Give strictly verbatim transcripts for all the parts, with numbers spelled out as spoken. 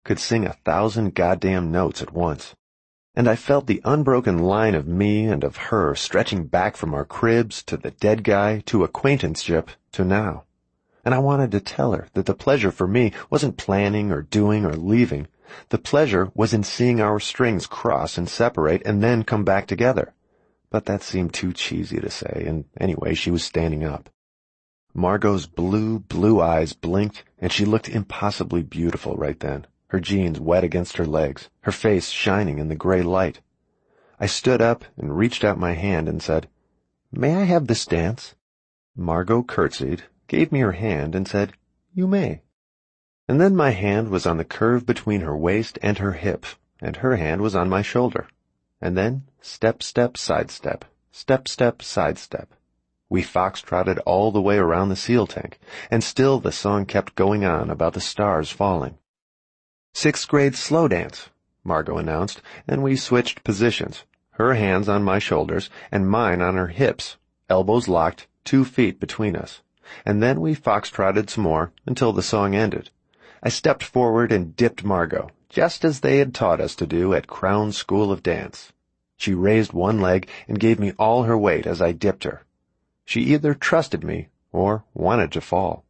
could sing a thousand goddamn notes at once. And I felt the unbroken line of me and of her stretching back from our cribs to the dead guy to acquaintanceship to now. And I wanted to tell her that the pleasure for me wasn't planning or doing or leaving. The pleasure was in seeing our strings cross and separate and then come back together. But that seemed too cheesy to say, and anyway, she was standing up. Margot's blue, blue eyes blinked, and she looked impossibly beautiful right then, her jeans wet against her legs, her face shining in the gray light. I stood up and reached out my hand and said, "May I have this dance?" Margot curtsied, gave me her hand, and said, "You may." And then my hand was on the curve between her waist and her hip, and her hand was on my shoulder. And then step, step, sidestep, step, step, sidestep. We foxtrotted all the way around the seal tank, and still the song kept going on about the stars falling. "Sixth grade slow dance," Margot announced, and we switched positions, her hands on my shoulders and mine on her hips, elbows locked, two feet between us. And then we foxtrotted some more until the song ended. I stepped forward and dipped Margot, just as they had taught us to do at Crown School of Dance. She raised one leg and gave me all her weight as I dipped her. She either trusted me or wanted to fall.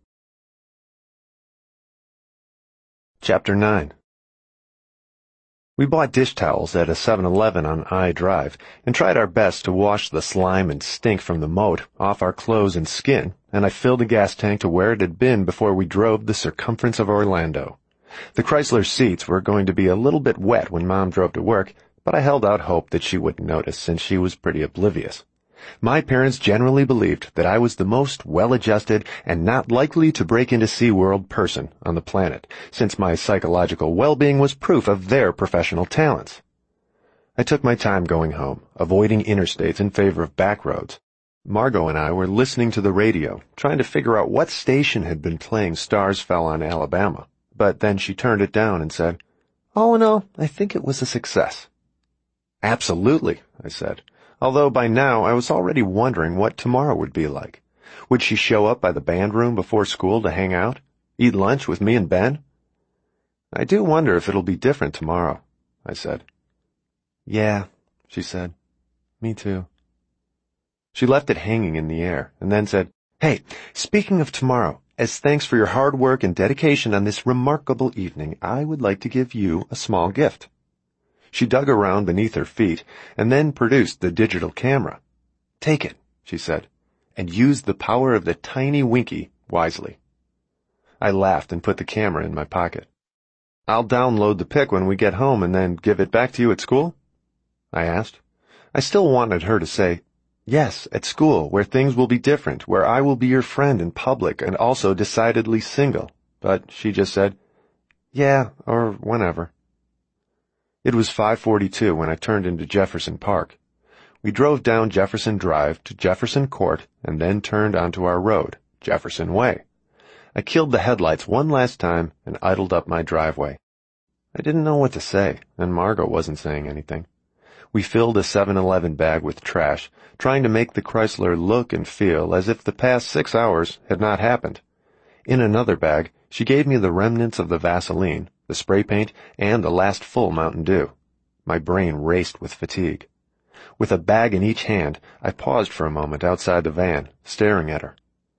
Chapter nine. We bought dish towels at a seven eleven on I Drive and tried our best to wash the slime and stink from the moat off our clothes and skin, and I filled the gas tank to where it had been before we drove the circumference of Orlando. The Chrysler seats were going to be a little bit wet when Mom drove to work, but I held out hope that she wouldn't notice since she was pretty oblivious. My parents generally believed that I was the most well-adjusted and not likely to break into SeaWorld person on the planet, since my psychological well-being was proof of their professional talents. I took my time going home, avoiding interstates in favor of back roads. Margot and I were listening to the radio, trying to figure out what station had been playing Stars Fell on Alabama, but then she turned it down and said, "All in all, I think it was a success." "Absolutely," I said. Although by now I was already wondering what tomorrow would be like. Would she show up by the band room before school to hang out? Eat lunch with me and Ben? "I do wonder if it'll be different tomorrow," I said. "Yeah," she said. "Me too." She left it hanging in the air and then said, "Hey, speaking of tomorrow, as thanks for your hard work and dedication on this remarkable evening, I would like to give you a small gift." She dug around beneath her feet and then produced the digital camera. "Take it," she said, "and use the power of the tiny Winky wisely." I laughed and put the camera in my pocket. "I'll download the pic when we get home and then give it back to you at school?" I asked. I still wanted her to say, "Yes, at school, where things will be different, where I will be your friend in public and also decidedly single." But she just said, "Yeah, or whenever." It was five forty-two when I turned into Jefferson Park. We drove down Jefferson Drive to Jefferson Court and then turned onto our road, Jefferson Way. I killed the headlights one last time and idled up my driveway. I didn't know what to say, and Margot wasn't saying anything. We filled a seven eleven bag with trash, trying to make the Chrysler look and feel as if the past six hours had not happened. In another bag, she gave me the remnants of the Vaseline, the spray paint, and the last full Mountain Dew. My brain raced with fatigue. With a bag in each hand, I paused for a moment outside the van, staring at her.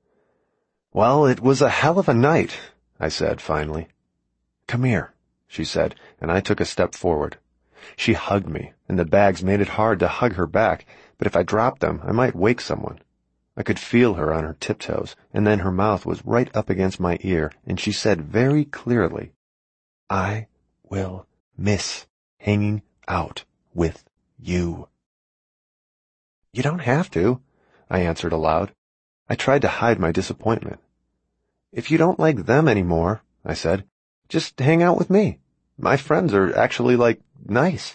"Well, it was a hell of a night," I said finally. "Come here," she said, and I took a step forward. She hugged me, and the bags made it hard to hug her back, but if I dropped them, I might wake someone. I could feel her on her tiptoes, and then her mouth was right up against my ear, and she said very clearly, "I will miss hanging out with you." "You don't have to," I answered aloud. I tried to hide my disappointment. "If you don't like them anymore," I said, "just hang out with me. My friends are actually, like, nice."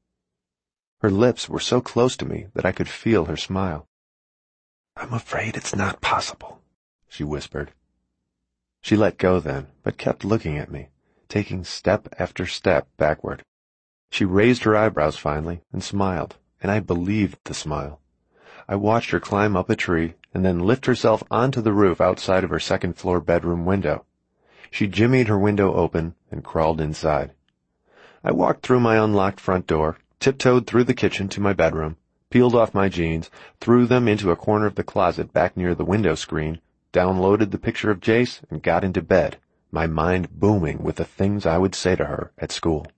Her lips were so close to me that I could feel her smile. "I'm afraid it's not possible," she whispered. She let go then, but kept looking at me, taking step after step backward. She raised her eyebrows finally and smiled, and I believed the smile. I watched her climb up a tree and then lift herself onto the roof outside of her second-floor bedroom window. She jimmied her window open and crawled inside. I walked through my unlocked front door, tiptoed through the kitchen to my bedroom, peeled off my jeans, threw them into a corner of the closet back near the window screen, downloaded the picture of Jace, and got into bed, my mind booming with the things I would say to her at school.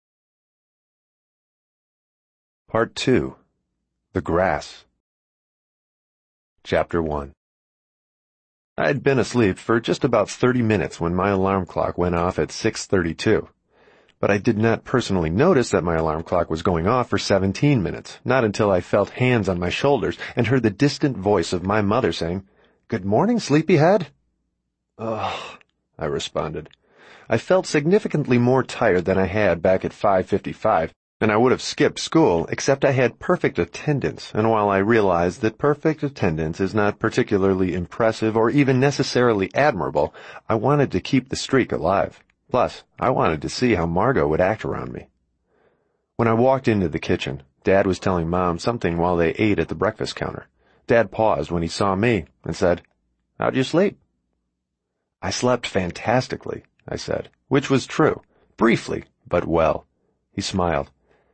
Part two. The Grass. Chapter one. I had been asleep for just about thirty minutes when my alarm clock went off at six thirty-two. But I did not personally notice that my alarm clock was going off for seventeen minutes, not until I felt hands on my shoulders and heard the distant voice of my mother saying, "Good morning, sleepyhead." "Ugh," I responded. I felt significantly more tired than I had back at five fifty-five, and I would have skipped school, except I had perfect attendance, and while I realized that perfect attendance is not particularly impressive or even necessarily admirable, I wanted to keep the streak alive. Plus, I wanted to see how Margot would act around me. When I walked into the kitchen, Dad was telling Mom something while they ate at the breakfast counter. Dad paused when he saw me and said, "How'd you sleep?" "I slept fantastically," I said, which was true. Briefly, but well. He smiled.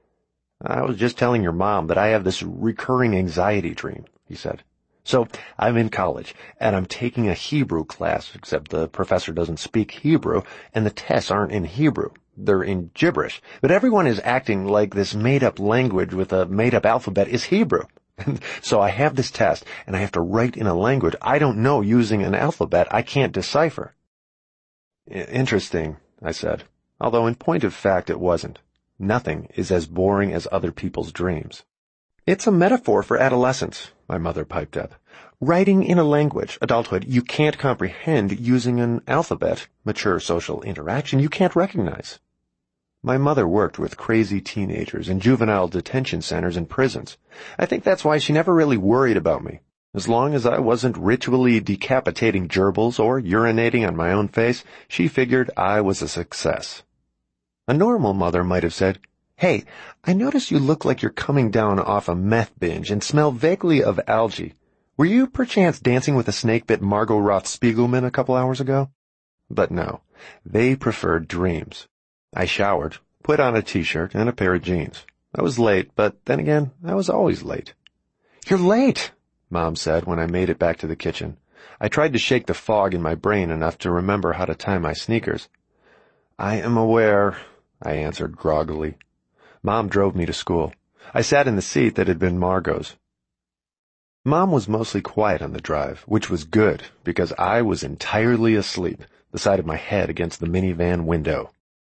"I was just telling your mom that I have this recurring anxiety dream," he said. "So, I'm in college, and I'm taking a Hebrew class, except the professor doesn't speak Hebrew, and the tests aren't in Hebrew. They're in gibberish. But everyone is acting like this made-up language with a made-up alphabet is Hebrew. And so I have this test, and I have to write in a language I don't know using an alphabet I can't decipher." "Interesting," I said, although in point of fact it wasn't. Nothing is as boring as other people's dreams. "It's a metaphor for adolescence," my mother piped up. "Writing in a language, adulthood, you can't comprehend using an alphabet, mature social interaction you can't recognize." My mother worked with crazy teenagers in juvenile detention centers and prisons. I think that's why she never really worried about me. As long as I wasn't ritually decapitating gerbils or urinating on my own face, she figured I was a success. A normal mother might have said, "Hey, I notice you look like you're coming down off a meth binge and smell vaguely of algae. Were you perchance dancing with a snake-bit Margot Roth Spiegelman a couple hours ago?" But no, they preferred dreams. I showered, put on a t-shirt and a pair of jeans. I was late, but then again, I was always late. "You're late," Mom said when I made it back to the kitchen. I tried to shake the fog in my brain enough to remember how to tie my sneakers. "I am aware," I answered groggily. Mom drove me to school. I sat in the seat that had been Margot's. Mom was mostly quiet on the drive, which was good, because I was entirely asleep, the side of my head against the minivan window.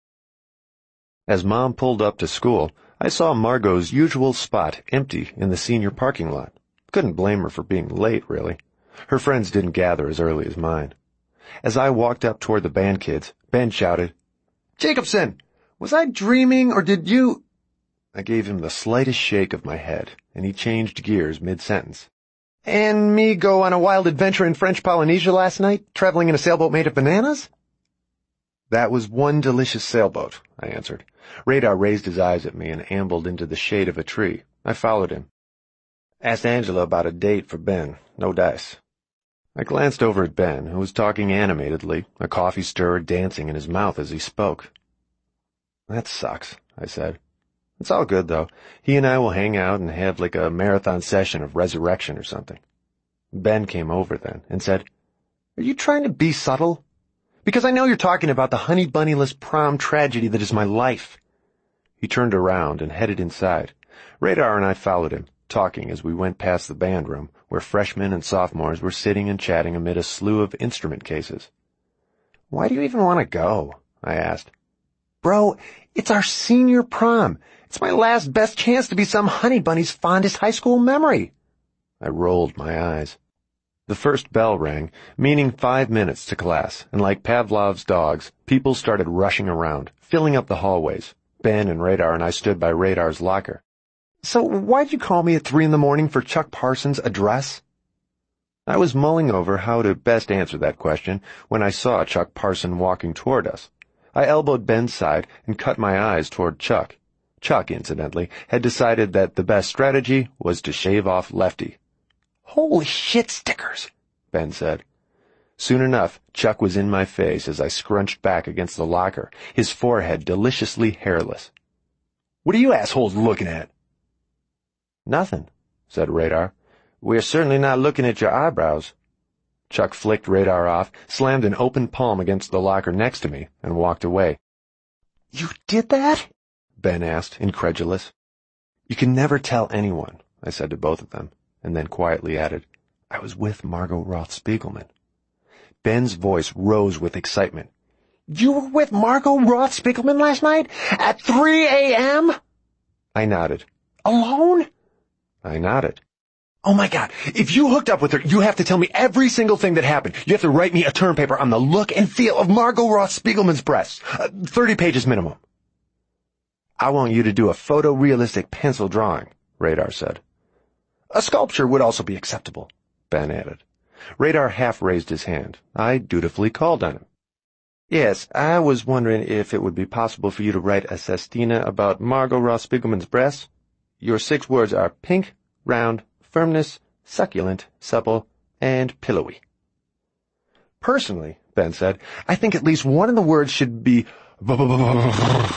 As Mom pulled up to school, I saw Margot's usual spot empty in the senior parking lot. Couldn't blame her for being late, really. Her friends didn't gather as early as mine. As I walked up toward the band kids, Ben shouted, "Jacobson! Was I dreaming, or did you—" I gave him the slightest shake of my head, and he changed gears mid-sentence. "And me go on a wild adventure in French Polynesia last night, traveling in a sailboat made of bananas?" "That was one delicious sailboat," I answered. Radar raised his eyes at me and ambled into the shade of a tree. I followed him. "Asked Angela about a date for Ben. No dice." I glanced over at Ben, who was talking animatedly, a coffee stirrer dancing in his mouth as he spoke. "That sucks," I said. "It's all good, though. He and I will hang out and have like a marathon session of resurrection or something." Ben came over then and said, "Are you trying to be subtle? Because I know you're talking about the honey bunnyless prom tragedy that is my life." He turned around and headed inside. Radar and I followed him, talking as we went past the band room, where freshmen and sophomores were sitting and chatting amid a slew of instrument cases. "Why do you even want to go?" I asked. "Bro, it's our senior prom. It's my last best chance to be some honey bunny's fondest high school memory." I rolled my eyes. The first bell rang, meaning five minutes to class, and like Pavlov's dogs, people started rushing around, filling up the hallways. Ben and Radar and I stood by Radar's locker. "So why'd you call me at three in the morning for Chuck Parsons' address?" I was mulling over how to best answer that question when I saw Chuck Parson walking toward us. I elbowed Ben's side and cut my eyes toward Chuck. Chuck, incidentally, had decided that the best strategy was to shave off Lefty. "Holy shit stickers," Ben said. Soon enough, Chuck was in my face as I scrunched back against the locker, his forehead deliciously hairless. "What are you assholes looking at?" "Nothing," said Radar. "We're certainly not looking at your eyebrows." Chuck flicked Radar off, slammed an open palm against the locker next to me, and walked away. "You did that?" Ben asked, incredulous. "You can never tell anyone," I said to both of them, and then quietly added, "I was with Margot Roth Spiegelman." Ben's voice rose with excitement. "You were with Margot Roth Spiegelman last night? At three a.m.? I nodded. "Alone?" I nodded. "Oh my God, if you hooked up with her, you have to tell me every single thing that happened. You have to write me a term paper on the look and feel of Margot Roth Spiegelman's breasts. Uh, Thirty pages minimum." "I want you to do a photorealistic pencil drawing," Radar said. "A sculpture would also be acceptable," Ben added. Radar half raised his hand. I dutifully called on him. "Yes, I was wondering if it would be possible for you to write a sestina about Margot Roth Spiegelman's breasts. Your six words are pink, round, firmness, succulent, supple, and pillowy." "Personally," Ben said, "I think at least one of the words should be I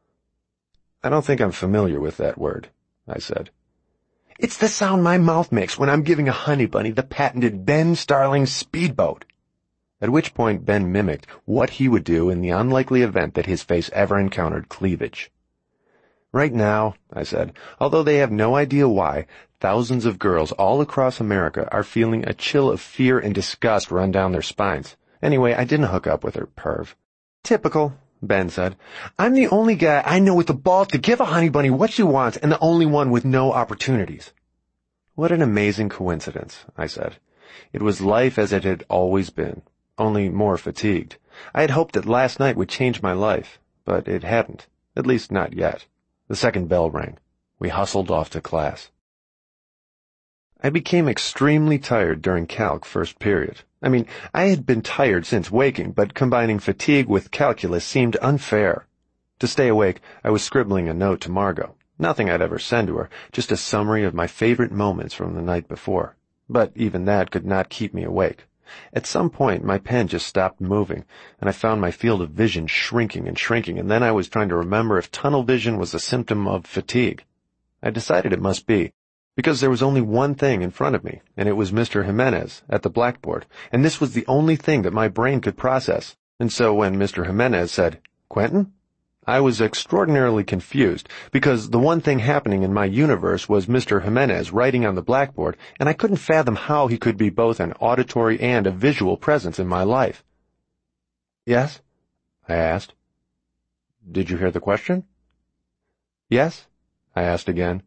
don't think I'm familiar with that word," I said. "It's the sound my mouth makes when I'm giving a honey bunny the patented Ben Starling speedboat." At which point Ben mimicked what he would do in the unlikely event that his face ever encountered cleavage. "Right now," I said, "although they have no idea why, thousands of girls all across America are feeling a chill of fear and disgust run down their spines. Anyway, I didn't hook up with her, perv." "Typical," Ben said. "I'm the only guy I know with the balls to give a honey bunny what she wants and the only one with no opportunities." "What an amazing coincidence," I said. It was life as it had always been, only more fatigued. I had hoped that last night would change my life, but it hadn't, at least not yet. The second bell rang. We hustled off to class. I became extremely tired during calc first period. I mean, I had been tired since waking, but combining fatigue with calculus seemed unfair. To stay awake, I was scribbling a note to Margot. Nothing I'd ever send to her, just a summary of my favorite moments from the night before. But even that could not keep me awake. At some point, my pen just stopped moving, and I found my field of vision shrinking and shrinking, and then I was trying to remember if tunnel vision was a symptom of fatigue. I decided it must be, because there was only one thing in front of me, and it was Mister Jimenez at the blackboard, and this was the only thing that my brain could process. And so when Mister Jimenez said, "Quentin?" I was extraordinarily confused, because the one thing happening in my universe was Mister Jimenez writing on the blackboard, and I couldn't fathom how he could be both an auditory and a visual presence in my life. "Yes?" I asked. "Did you hear the question?" "Yes?" I asked again.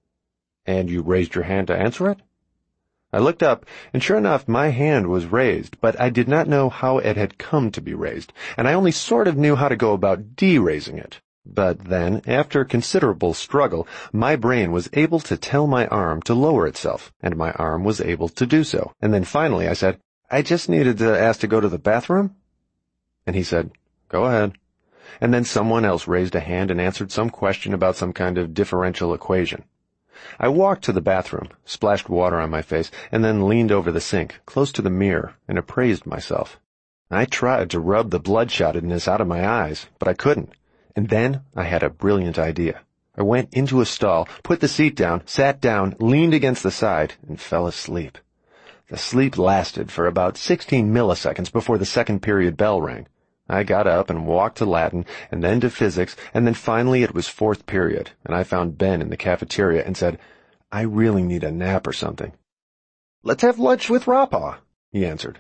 "And you raised your hand to answer it?" I looked up, and sure enough, my hand was raised, but I did not know how it had come to be raised, and I only sort of knew how to go about de-raising it. But then, after considerable struggle, my brain was able to tell my arm to lower itself, and my arm was able to do so. And then finally I said, "I just needed to ask to go to the bathroom?" And he said, "Go ahead." And then someone else raised a hand and answered some question about some kind of differential equation. I walked to the bathroom, splashed water on my face, and then leaned over the sink, close to the mirror, and appraised myself. I tried to rub the bloodshotedness out of my eyes, but I couldn't. And then I had a brilliant idea. I went into a stall, put the seat down, sat down, leaned against the side, and fell asleep. The sleep lasted for about sixteen milliseconds before the second period bell rang. I got up and walked to Latin, and then to physics, and then finally it was fourth period, and I found Ben in the cafeteria and said, "I really need a nap or something." "Let's have lunch with Rapaw," he answered.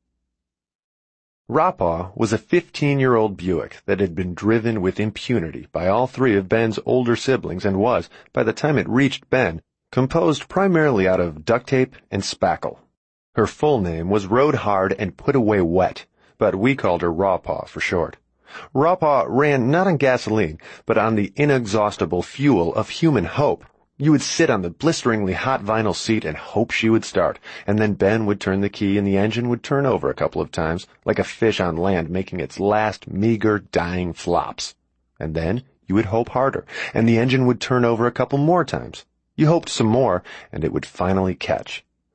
Rapaw was a fifteen-year-old Buick that had been driven with impunity by all three of Ben's older siblings and was, by the time it reached Ben, composed primarily out of duct tape and spackle. Her full name was Rode Hard and Put Away Wet, but we called her Rawpaw for short. Rawpaw ran not on gasoline, but on the inexhaustible fuel of human hope. You would sit on the blisteringly hot vinyl seat and hope she would start, and then Ben would turn the key and the engine would turn over a couple of times, like a fish on land making its last meager, dying flops. And then you would hope harder, and the engine would turn over a couple more times. You hoped some more, and it would finally catch.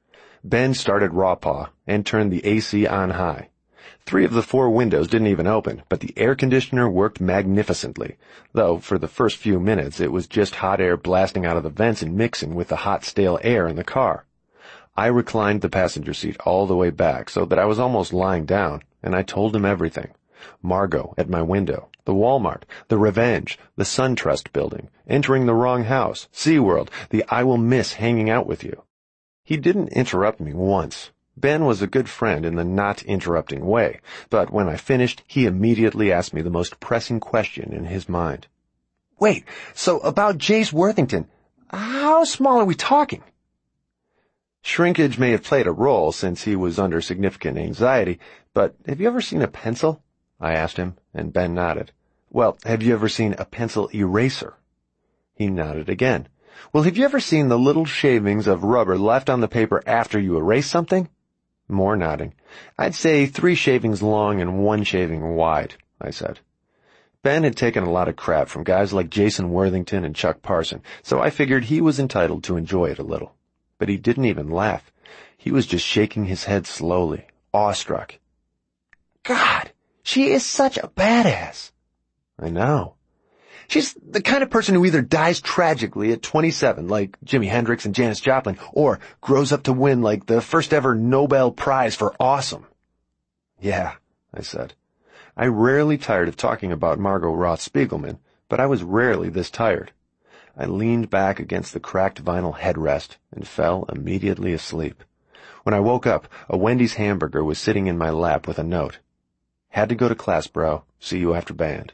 Ben started Raw Paw and turned the A C on high. Three of the four windows didn't even open, but the air conditioner worked magnificently, though for the first few minutes it was just hot air blasting out of the vents and mixing with the hot, stale air in the car. I reclined the passenger seat all the way back so that I was almost lying down, and I told him everything. Margot at my window, the Walmart, the Revenge, the SunTrust building, entering the wrong house, SeaWorld, the I will miss hanging out with you. He didn't interrupt me once. Ben was a good friend in the not interrupting way, but when I finished, he immediately asked me the most pressing question in his mind. Wait, so about Jace Worthington, how small are we talking? Shrinkage may have played a role since he was under significant anxiety, but have you ever seen a pencil? I asked him, and Ben nodded. Well, have you ever seen a pencil eraser? He nodded again. Well, have you ever seen the little shavings of rubber left on the paper after you erase something? More nodding. I'd say three shavings long and one shaving wide, I said. Ben had taken a lot of crap from guys like Jason Worthington and Chuck Parson, so I figured he was entitled to enjoy it a little. But he didn't even laugh. He was just shaking his head slowly, awestruck. God, she is such a badass. I know. She's the kind of person who either dies tragically at twenty-seven, like Jimi Hendrix and Janis Joplin, or grows up to win like the first ever Nobel Prize for awesome. Yeah, I said. I rarely tired of talking about Margot Roth Spiegelman, but I was rarely this tired. I leaned back against the cracked vinyl headrest and fell immediately asleep. When I woke up, a Wendy's hamburger was sitting in my lap with a note. Had to go to class, bro. See you after band.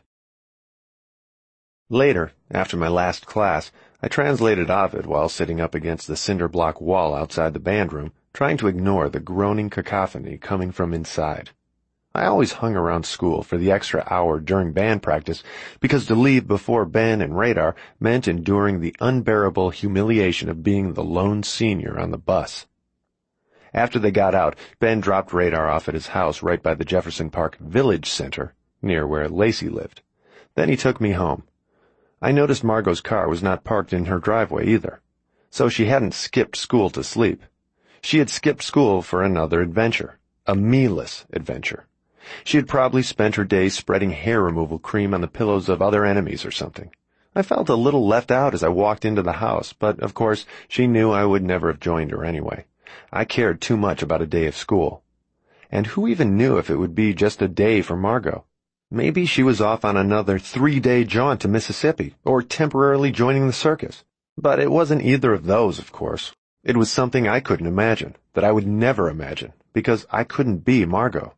Later, after my last class, I translated Ovid while sitting up against the cinder block wall outside the band room, trying to ignore the groaning cacophony coming from inside. I always hung around school for the extra hour during band practice because to leave before Ben and Radar meant enduring the unbearable humiliation of being the lone senior on the bus. After they got out, Ben dropped Radar off at his house right by the Jefferson Park Village Center, near where Lacey lived. Then he took me home. I noticed Margot's car was not parked in her driveway either, so she hadn't skipped school to sleep. She had skipped school for another adventure, a me-less adventure. She had probably spent her days spreading hair removal cream on the pillows of other enemies or something. I felt a little left out as I walked into the house, but of course she knew I would never have joined her anyway. I cared too much about a day of school. And who even knew if it would be just a day for Margot? Maybe she was off on another three-day jaunt to Mississippi, or temporarily joining the circus. But it wasn't either of those, of course. It was something I couldn't imagine, that I would never imagine, because I couldn't be Margot.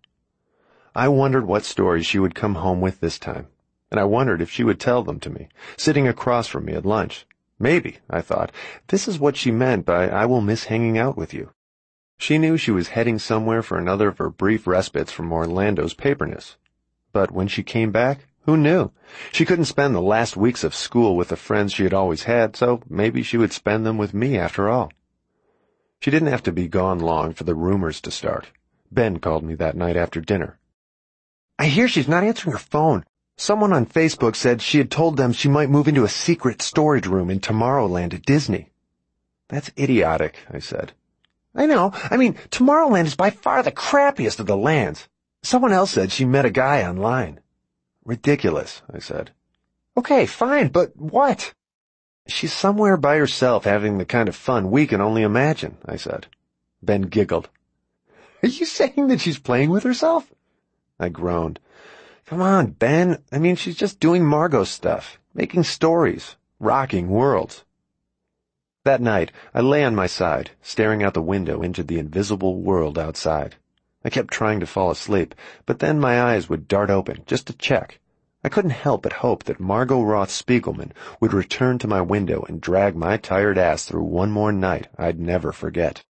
I wondered what stories she would come home with this time, and I wondered if she would tell them to me, sitting across from me at lunch. Maybe, I thought, this is what she meant by I will miss hanging out with you. She knew she was heading somewhere for another of her brief respites from Orlando's paperness. But when she came back, who knew? She couldn't spend the last weeks of school with the friends she had always had, so maybe she would spend them with me after all. She didn't have to be gone long for the rumors to start. Ben called me that night after dinner. I hear she's not answering her phone. Someone on Facebook said she had told them she might move into a secret storage room in Tomorrowland at Disney. That's idiotic, I said. I know. I mean, Tomorrowland is by far the crappiest of the lands. Someone else said she met a guy online. Ridiculous, I said. Okay, fine, but what? She's somewhere by herself having the kind of fun we can only imagine, I said. Ben giggled. Are you saying that she's playing with herself? I groaned. Come on, Ben. I mean, she's just doing Margot stuff, making stories, rocking worlds. That night, I lay on my side, staring out the window into the invisible world outside. I kept trying to fall asleep, but then my eyes would dart open, just to check. I couldn't help but hope that Margot Roth Spiegelman would return to my window and drag my tired ass through one more night I'd never forget.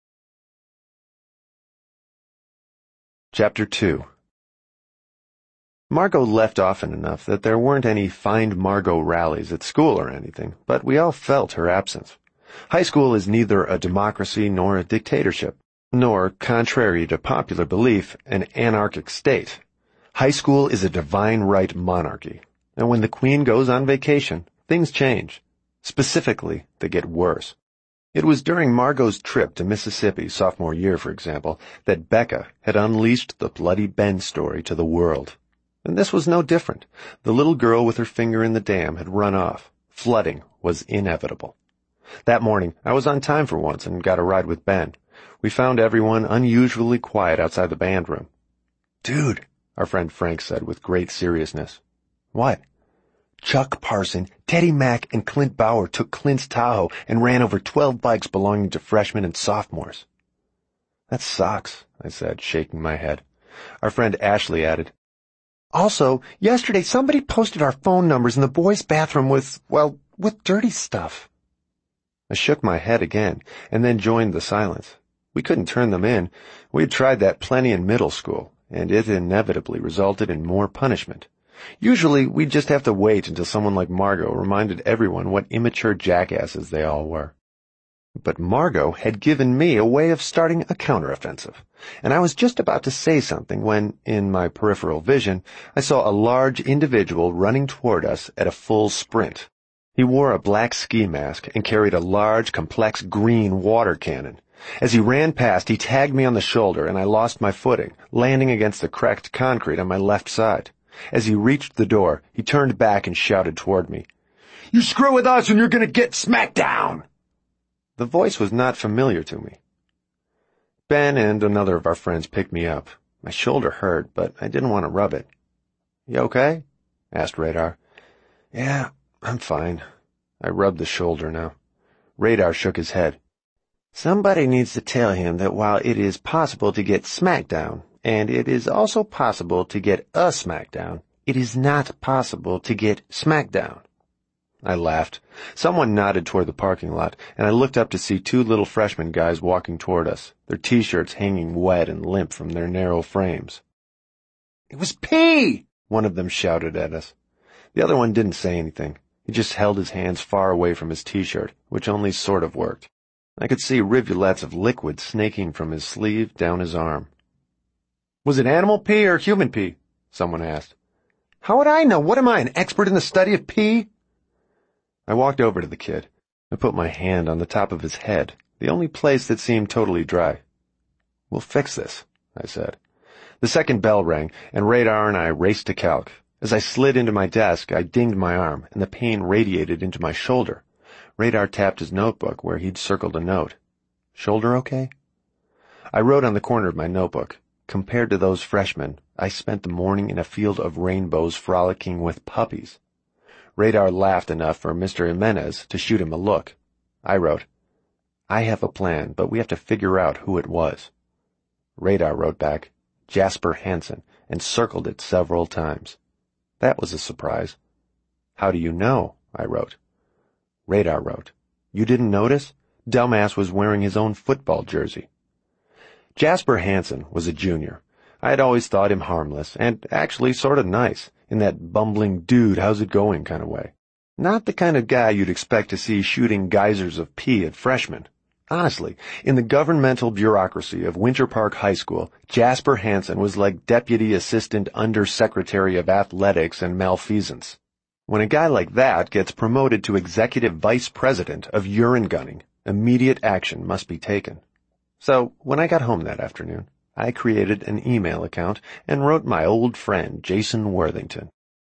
Chapter two. Margot left often enough that there weren't any Find Margot rallies at school or anything, but we all felt her absence. High school is neither a democracy nor a dictatorship, nor, contrary to popular belief, an anarchic state. High school is a divine right monarchy, and when the queen goes on vacation, things change. Specifically, they get worse. It was during Margot's trip to Mississippi sophomore year, for example, that Becca had unleashed the Bloody Ben story to the world. And this was no different. The little girl with her finger in the dam had run off. Flooding was inevitable. That morning, I was on time for once and got a ride with Ben. We found everyone unusually quiet outside the band room. "Dude," our friend Frank said with great seriousness. "What?" "Chuck Parson, Teddy Mack, and Clint Bauer took Clint's Tahoe and ran over twelve bikes belonging to freshmen and sophomores." "That sucks," I said, shaking my head. Our friend Ashley added, "Also, yesterday somebody posted our phone numbers in the boys' bathroom with, well, with dirty stuff." I shook my head again, and then joined the silence. We couldn't turn them in. We had tried that plenty in middle school, and it inevitably resulted in more punishment. Usually, we'd just have to wait until someone like Margot reminded everyone what immature jackasses they all were. But Margot had given me a way of starting a counteroffensive, and I was just about to say something when, in my peripheral vision, I saw a large individual running toward us at a full sprint. He wore a black ski mask and carried a large, complex green water cannon. As he ran past, he tagged me on the shoulder, and I lost my footing, landing against the cracked concrete on my left side. As he reached the door, he turned back and shouted toward me, "You screw with us and you're going to get smacked down!" The voice was not familiar to me. Ben and another of our friends picked me up. My shoulder hurt, but I didn't want to rub it. "You okay?" asked Radar. "Yeah, I'm fine." I rubbed the shoulder now. Radar shook his head. "Somebody needs to tell him that while it is possible to get smacked down, and it is also possible to get a smackdown, it is not possible to get smackdown." I laughed. Someone nodded toward the parking lot, and I looked up to see two little freshman guys walking toward us, their T-shirts hanging wet and limp from their narrow frames. "It was P!" one of them shouted at us. The other one didn't say anything. He just held his hands far away from his T-shirt, which only sort of worked. I could see rivulets of liquid snaking from his sleeve down his arm. "Was it animal pee or human pee?" someone asked. "How would I know? What am I, an expert in the study of pee?" I walked over to the kid. I put my hand on the top of his head, the only place that seemed totally dry. "We'll fix this," I said. The second bell rang, and Radar and I raced to calc. As I slid into my desk, I dinged my arm, and the pain radiated into my shoulder. Radar tapped his notebook where he'd circled a note. "Shoulder okay?" I wrote on the corner of my notebook, "Compared to those freshmen, I spent the morning in a field of rainbows frolicking with puppies." Radar laughed enough for Mister Jimenez to shoot him a look. I wrote, "I have a plan, but we have to figure out who it was." Radar wrote back, "Jasper Hansen," and circled it several times. That was a surprise. "How do you know?" I wrote. Radar wrote, "You didn't notice? Dumbass was wearing his own football jersey." Jasper Hansen was a junior. I had always thought him harmless, and actually sort of nice, in that bumbling dude how's it going kind of way. Not the kind of guy you'd expect to see shooting geysers of pee at freshmen. Honestly, in the governmental bureaucracy of Winter Park High School, Jasper Hansen was like Deputy Assistant Undersecretary of Athletics and Malfeasance. When a guy like that gets promoted to Executive Vice President of Urine Gunning, immediate action must be taken. So, when I got home that afternoon, I created an email account and wrote my old friend Jason Worthington.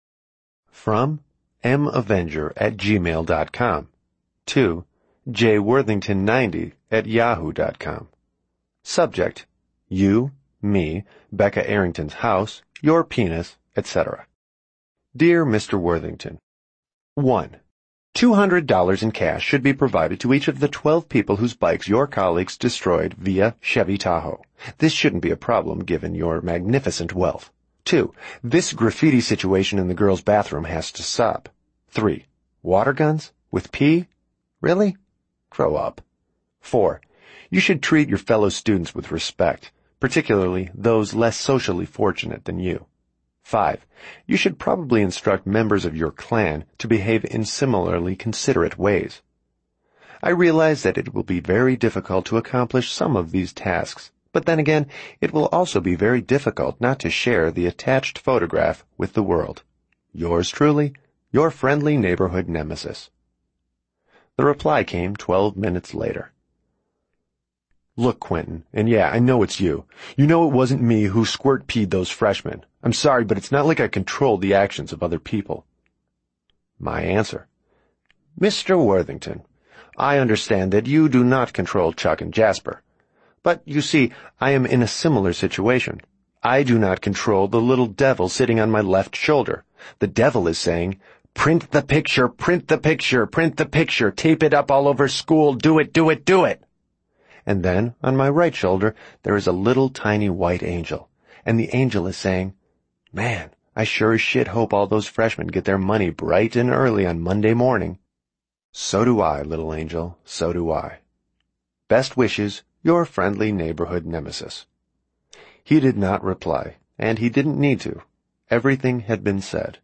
From mavenger at gmail dot com to jworthington ninety at yahoo dot com. Subject, you, me, Becca Arrington's house, your penis, et cetera. Dear Mister Worthington, one. two hundred dollars in cash should be provided to each of the twelve people whose bikes your colleagues destroyed via Chevy Tahoe. This shouldn't be a problem given your magnificent wealth. Two. This graffiti situation in the girls' bathroom has to stop. Three. Water guns? With pee? Really? Grow up. Four. You should treat your fellow students with respect, particularly those less socially fortunate than you. Five. You should probably instruct members of your clan to behave in similarly considerate ways. I realize that it will be very difficult to accomplish some of these tasks, but then again, it will also be very difficult not to share the attached photograph with the world. Yours truly, your friendly neighborhood nemesis. The reply came twelve minutes later. Look, Quentin, and yeah, I know it's you. You know it wasn't me who squirt-peed those freshmen. I'm sorry, but it's not like I controlled the actions of other people. My answer. Mister Worthington, I understand that you do not control Chuck and Jasper. But, you see, I am in a similar situation. I do not control the little devil sitting on my left shoulder. The devil is saying, print the picture, print the picture, print the picture, tape it up all over school, do it, do it, do it. And then, on my right shoulder, there is a little tiny white angel. And the angel is saying, man, I sure as shit hope all those freshmen get their money bright and early on Monday morning. So do I, little angel, so do I. Best wishes, your friendly neighborhood nemesis. He did not reply, and he didn't need to. Everything had been said.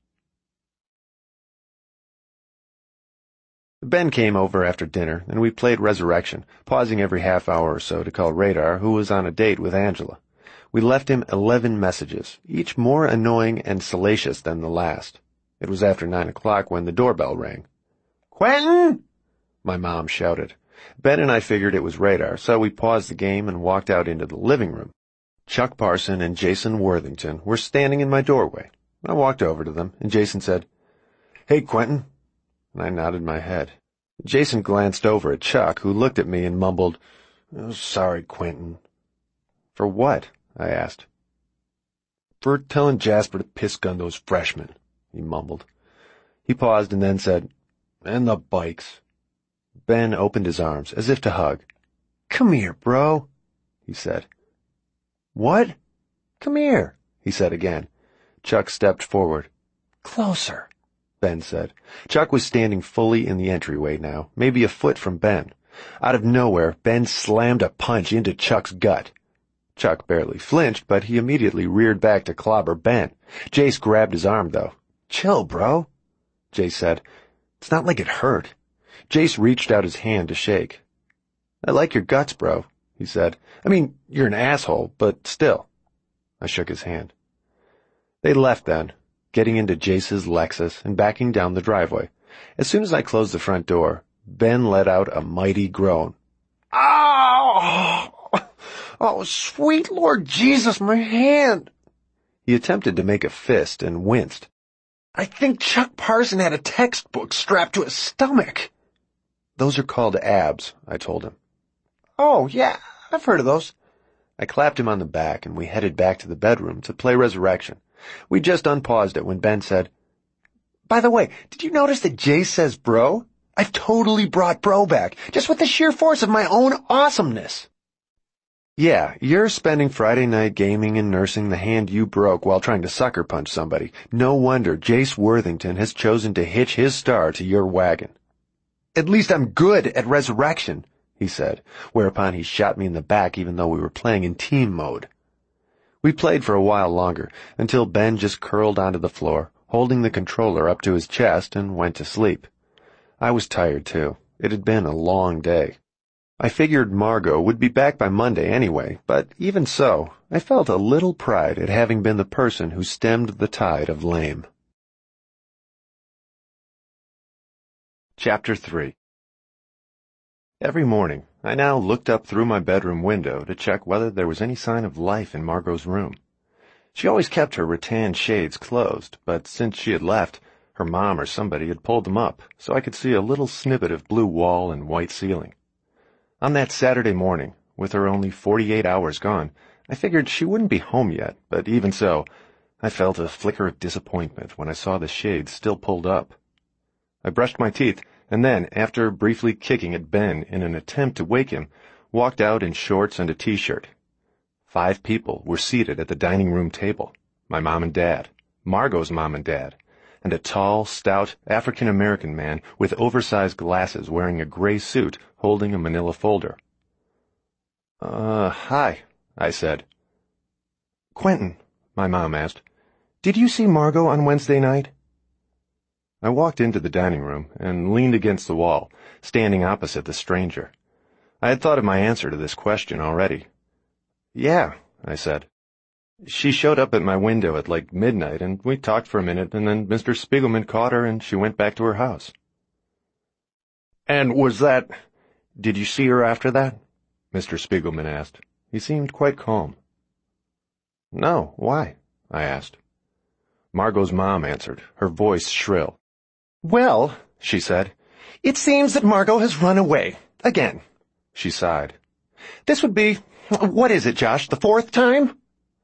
Ben came over after dinner, and we played Resurrection, pausing every half hour or so to call Radar, who was on a date with Angela. We left him eleven messages, each more annoying and salacious than the last. It was after nine o'clock when the doorbell rang. "Quentin!" my mom shouted. Ben and I figured it was Radar, so we paused the game and walked out into the living room. Chuck Parson and Jason Worthington were standing in my doorway. I walked over to them, and Jason said, "Hey, Quentin." And I nodded my head. Jason glanced over at Chuck, who looked at me and mumbled, "Oh, sorry, Quentin." "For what?" I asked. "For telling Jasper to piss gun those freshmen," he mumbled. He paused and then said, "And the bikes." Ben opened his arms, as if to hug. "Come here, bro," he said. "What?" "Come here," he said again. Chuck stepped forward. "Closer," Ben said. Chuck was standing fully in the entryway now, maybe a foot from Ben. Out of nowhere, Ben slammed a punch into Chuck's gut. Chuck barely flinched, but he immediately reared back to clobber Ben. Jace grabbed his arm, though. "Chill, bro," Jace said. "It's not like it hurt." Jace reached out his hand to shake. "I like your guts, bro," he said. "I mean, you're an asshole, but still." I shook his hand. They left then, getting into Jace's Lexus and backing down the driveway. As soon as I closed the front door, Ben let out a mighty groan. "Ow! Oh, sweet Lord Jesus, my hand!" He attempted to make a fist and winced. "I think Chuck Parson had a textbook strapped to his stomach." "Those are called abs," I told him. "Oh, yeah, I've heard of those." I clapped him on the back, and we headed back to the bedroom to play Resurrection. We just unpaused it when Ben said, "By the way, did you notice that Jace says bro? I've totally brought bro back, just with the sheer force of my own awesomeness." "Yeah, you're spending Friday night gaming and nursing the hand you broke while trying to sucker punch somebody. No wonder Jace Worthington has chosen to hitch his star to your wagon." "At least I'm good at Resurrection," he said, whereupon he shot me in the back even though we were playing in team mode. We played for a while longer, until Ben just curled onto the floor, holding the controller up to his chest, and went to sleep. I was tired, too. It had been a long day. I figured Margot would be back by Monday anyway, but even so, I felt a little pride at having been the person who stemmed the tide of lame. Chapter three. Every morning, I now looked up through my bedroom window to check whether there was any sign of life in Margot's room. She always kept her rattan shades closed, but since she had left, her mom or somebody had pulled them up, so I could see a little snippet of blue wall and white ceiling. On that Saturday morning, with her only forty-eight hours gone, I figured she wouldn't be home yet, but even so, I felt a flicker of disappointment when I saw the shades still pulled up. I brushed my teeth, and then, after briefly kicking at Ben in an attempt to wake him, walked out in shorts and a t-shirt. Five people were seated at the dining room table. My mom and dad, Margot's mom and dad, and a tall, stout African-American man with oversized glasses wearing a gray suit holding a manila folder. Uh, hi, I said. "Quentin," my mom asked, "did you see Margot on Wednesday night?" I walked into the dining room and leaned against the wall, standing opposite the stranger. I had thought of my answer to this question already. "Yeah," I said. "She showed up at my window at like midnight, and we talked for a minute, and then Mister Spiegelman caught her and she went back to her house." And was that... Did you see her after that? Mister Spiegelman asked. He seemed quite calm. No, why? I asked. Margot's mom answered, her voice shrill. Well, she said, it seems that Margot has run away. Again. She sighed. This would be, what is it, Josh, the fourth time?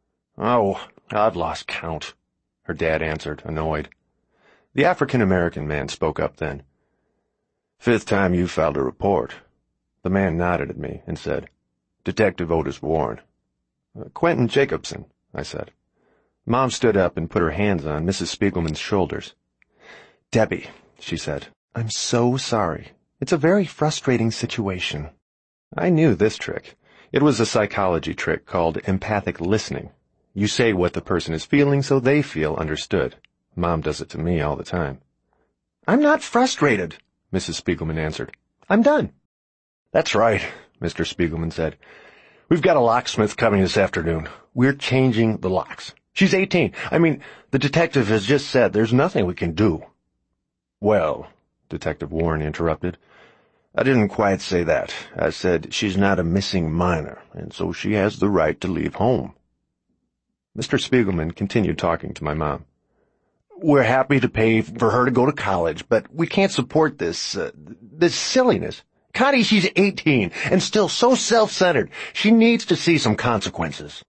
Oh, I've lost count, her dad answered, annoyed. The African-American man spoke up then. Fifth time you filed a report. The man nodded at me and said, Detective Otis Warren. Uh, Quentin Jacobson, I said. Mom stood up and put her hands on Missus Spiegelman's shoulders. Debbie, she said, I'm so sorry. It's a very frustrating situation. I knew this trick. It was a psychology trick called empathic listening. You say what the person is feeling so they feel understood. Mom does it to me all the time. I'm not frustrated, Missus Spiegelman answered. I'm done. That's right, Mister Spiegelman said. We've got a locksmith coming this afternoon. We're changing the locks. She's eighteen. I mean, the detective has just said there's nothing we can do. Well, Detective Warren interrupted, I didn't quite say that. I said she's not a missing minor, and so she has the right to leave home. Mister Spiegelman continued talking to my mom. We're happy to pay for her to go to college, but we can't support this, uh, this silliness. Connie, she's eighteen, and still so self-centered. She needs to see some consequences.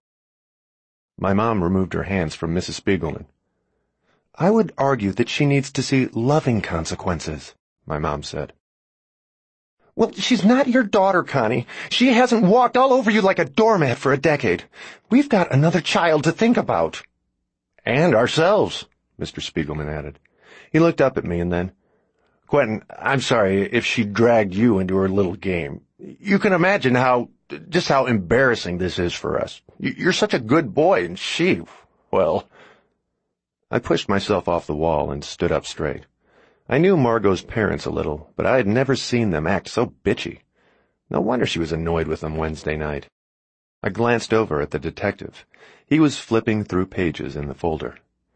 My mom removed her hands from Missus Spiegelman. I would argue that she needs to see loving consequences, my mom said. Well, she's not your daughter, Connie. She hasn't walked all over you like a doormat for a decade. We've got another child to think about. And ourselves, Mister Spiegelman added. He looked up at me and then, Quentin, I'm sorry if she dragged you into her little game. You can imagine how, just how embarrassing this is for us. You're such a good boy, and she, well... I pushed myself off the wall and stood up straight. I knew Margot's parents a little, but I had never seen them act so bitchy. No wonder she was annoyed with them Wednesday night. I glanced over at the detective. He was flipping through pages in the folder.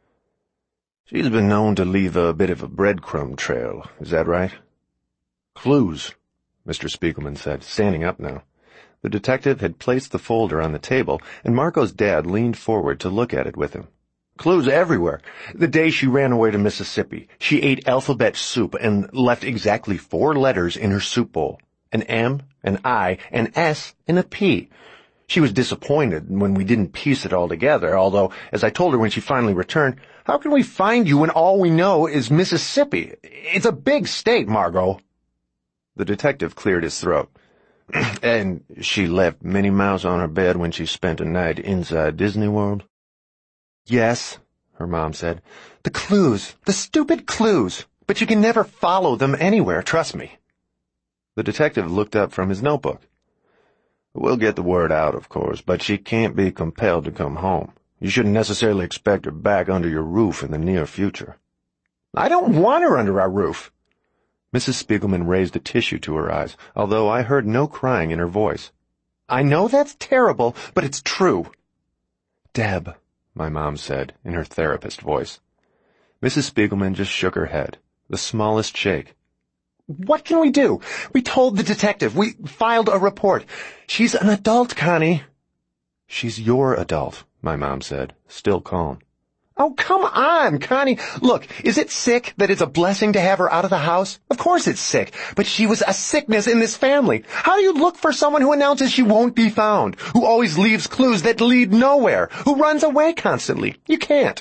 She's been known to leave a bit of a breadcrumb trail, is that right? Clues, Mister Spiegelman said, standing up now. The detective had placed the folder on the table, and Margot's dad leaned forward to look at it with him. Clues everywhere. The day she ran away to Mississippi, she ate alphabet soup and left exactly four letters in her soup bowl. An M, an I, an S, and a P. She was disappointed when we didn't piece it all together, although, as I told her when she finally returned, how can we find you when all we know is Mississippi? It's a big state, Margot. The detective cleared his throat. And she left Minnie Mouse on her bed when she spent a night inside Disney World? Yes, her mom said. The clues, the stupid clues. But you can never follow them anywhere, trust me. The detective looked up from his notebook. We'll get the word out, of course, but she can't be compelled to come home. You shouldn't necessarily expect her back under your roof in the near future. I don't want her under our roof. Missus Spiegelman raised a tissue to her eyes, although I heard no crying in her voice. I know that's terrible, but it's true. Deb, my mom said, in her therapist voice. Missus Spiegelman just shook her head, the smallest shake. What can we do? We told the detective. We filed a report. She's an adult, Connie. She's your adult, my mom said, still calm. Oh, come on, Connie. Look, is it sick that it's a blessing to have her out of the house? Of course it's sick, but she was a sickness in this family. How do you look for someone who announces she won't be found, who always leaves clues that lead nowhere, who runs away constantly? You can't.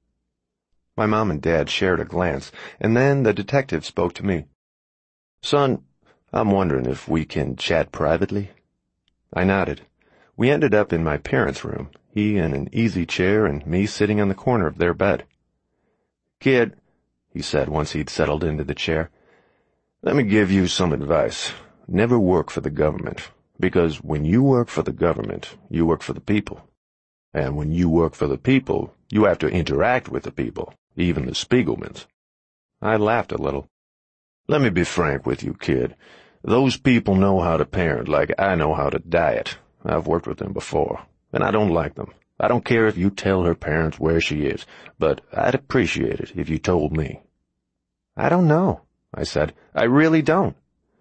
My mom and dad shared a glance, and then the detective spoke to me. Son, I'm wondering if we can chat privately. I nodded. We ended up in my parents' room, he in an easy chair and me sitting on the corner of their bed. Kid, he said once he'd settled into the chair, let me give you some advice. Never work for the government, because when you work for the government, you work for the people. And when you work for the people, you have to interact with the people, even the Spiegelmans. I laughed a little. Let me be frank with you, kid. Those people know how to parent like I know how to diet. I've worked with them before, and I don't like them. I don't care if you tell her parents where she is, but I'd appreciate it if you told me. I don't know, I said. I really don't.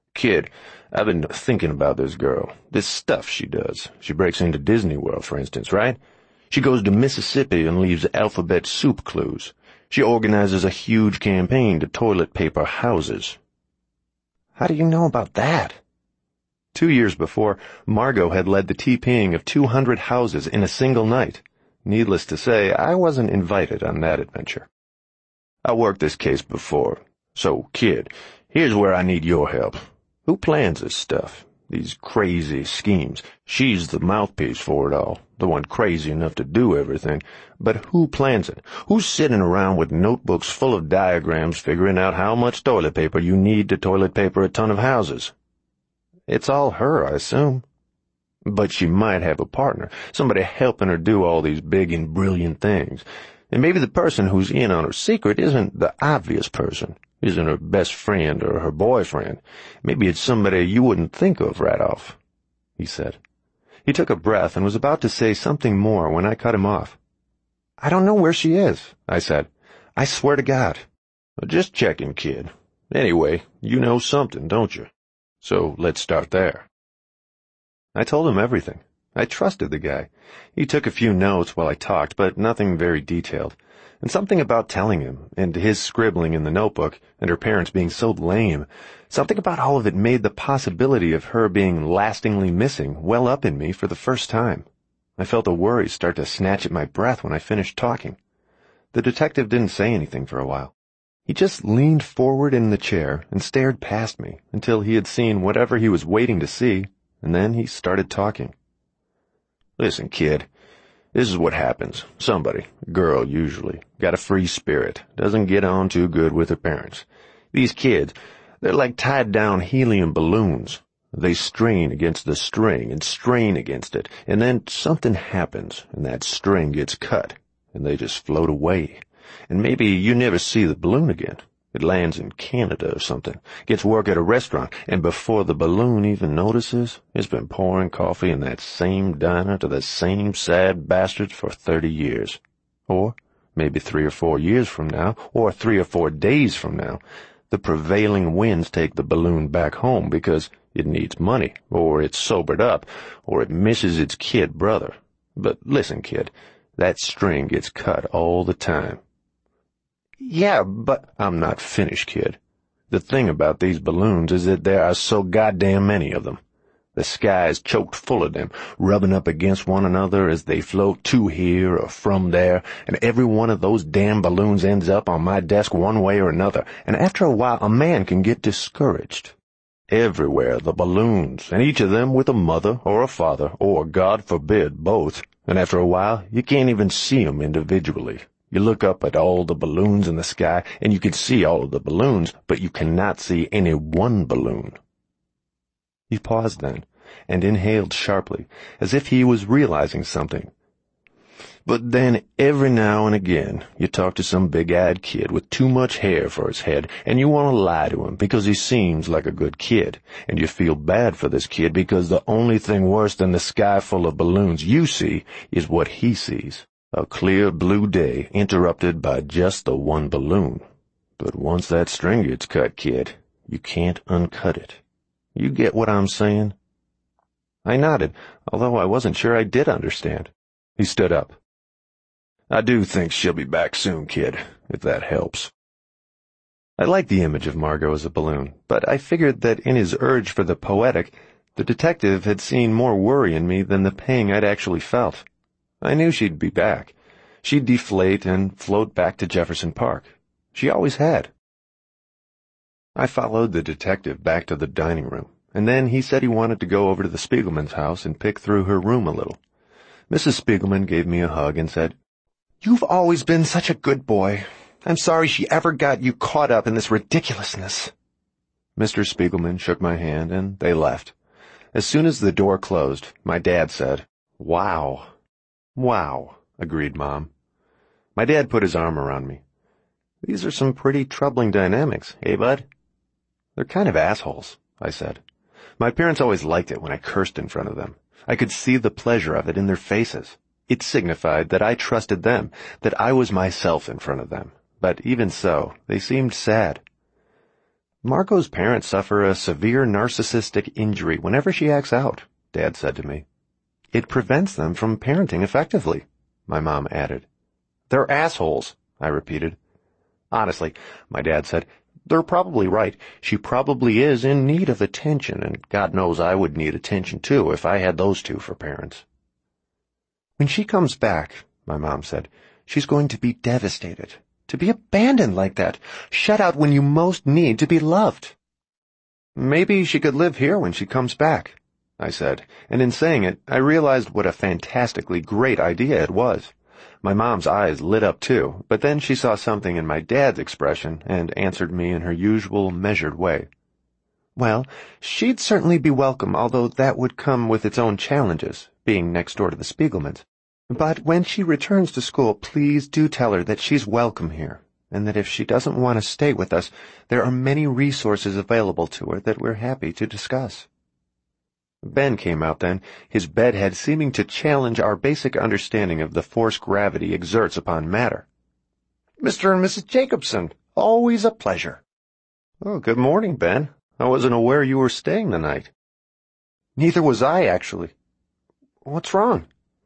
Kid, I've been thinking about this girl. This stuff she does. She breaks into Disney World, for instance, right? She goes to Mississippi and leaves alphabet soup clues. She organizes a huge campaign to toilet paper houses. How do you know about that? Two years before, Margot had led the TPing of two hundred houses in a single night. Needless to say, I wasn't invited on that adventure. I worked this case before. So, kid, here's where I need your help. Who plans this stuff? These crazy schemes. She's the mouthpiece for it all, the one crazy enough to do everything. But who plans it? Who's sitting around with notebooks full of diagrams figuring out how much toilet paper you need to toilet paper a ton of houses? It's all her, I assume. But she might have a partner, somebody helping her do all these big and brilliant things. And maybe the person who's in on her secret isn't the obvious person, isn't her best friend or her boyfriend. Maybe it's somebody you wouldn't think of right off, he said. He took a breath and was about to say something more when I cut him off. I don't know where she is, I said. I swear to God. Well, just checking, kid. Anyway, you know something, don't you? So let's start there. I told him everything. I trusted the guy. He took a few notes while I talked, but nothing very detailed. And something about telling him, and his scribbling in the notebook, and her parents being so lame, something about all of it made the possibility of her being lastingly missing well up in me for the first time. I felt a worry start to snatch at my breath when I finished talking. The detective didn't say anything for a while. He just leaned forward in the chair and stared past me until he had seen whatever he was waiting to see, and then he started talking. Listen, kid, this is what happens. Somebody, a girl usually, got a free spirit, doesn't get on too good with her parents. These kids, they're like tied down helium balloons. They strain against the string and strain against it, and then something happens, and that string gets cut, and they just float away. And maybe you never see the balloon again. It lands in Canada or something, gets work at a restaurant, and before the balloon even notices, it's been pouring coffee in that same diner to the same sad bastards for thirty years. Or maybe three or four years from now, or three or four days from now, the prevailing winds take the balloon back home because it needs money, or it's sobered up, or it misses its kid brother. But listen, kid, that string gets cut all the time. Yeah, but I'm not finished, kid. The thing about these balloons is that there are so goddamn many of them. The sky is choked full of them, rubbing up against one another as they float to here or from there, and every one of those damn balloons ends up on my desk one way or another, and after a while a man can get discouraged. Everywhere the balloons, and each of them with a mother or a father, or, God forbid, both, and after a while you can't even see 'em individually. You look up at all the balloons in the sky, and you can see all of the balloons, but you cannot see any one balloon. He paused then, and inhaled sharply, as if he was realizing something. But then, every now and again, you talk to some big-eyed kid with too much hair for his head, and you want to lie to him because he seems like a good kid, and you feel bad for this kid because the only thing worse than the sky full of balloons you see is what he sees. A clear blue day interrupted by just the one balloon. But once that string gets cut, kid, you can't uncut it. You get what I'm saying? I nodded, although I wasn't sure I did understand. He stood up. I do think she'll be back soon, kid, if that helps. I liked the image of Margot as a balloon, but I figured that in his urge for the poetic, the detective had seen more worry in me than the pang I'd actually felt. I knew she'd be back. She'd deflate and float back to Jefferson Park. She always had. I followed the detective back to the dining room, and then he said he wanted to go over to the Spiegelman's house and pick through her room a little. Missus Spiegelman gave me a hug and said, "You've always been such a good boy. I'm sorry she ever got you caught up in this ridiculousness." Mister Spiegelman shook my hand, and they left. As soon as the door closed, my dad said, "Wow." "Wow," agreed Mom. My dad put his arm around me. "These are some pretty troubling dynamics, eh, bud?" "They're kind of assholes," I said. My parents always liked it when I cursed in front of them. I could see the pleasure of it in their faces. It signified that I trusted them, that I was myself in front of them. But even so, they seemed sad. Margot's parents suffer a severe narcissistic injury whenever she acts out, Dad said to me. It prevents them from parenting effectively, my mom added. They're assholes, I repeated. Honestly, my dad said, they're probably right. She probably is in need of attention, and God knows I would need attention too if I had those two for parents. When she comes back, my mom said, she's going to be devastated. To be abandoned like that, shut out when you most need to be loved. Maybe she could live here when she comes back, I said, and in saying it, I realized what a fantastically great idea it was. My mom's eyes lit up too, but then she saw something in my dad's expression and answered me in her usual measured way. Well, she'd certainly be welcome, although that would come with its own challenges, being next door to the Spiegelmans. But when she returns to school, please do tell her that she's welcome here, and that if she doesn't want to stay with us, there are many resources available to her that we're happy to discuss. Ben came out then, his bedhead seeming to challenge our basic understanding of the force gravity exerts upon matter. Mister and Missus Jacobson, always a pleasure. Oh, good morning, Ben. I wasn't aware you were staying the night. Neither was I, actually. What's wrong?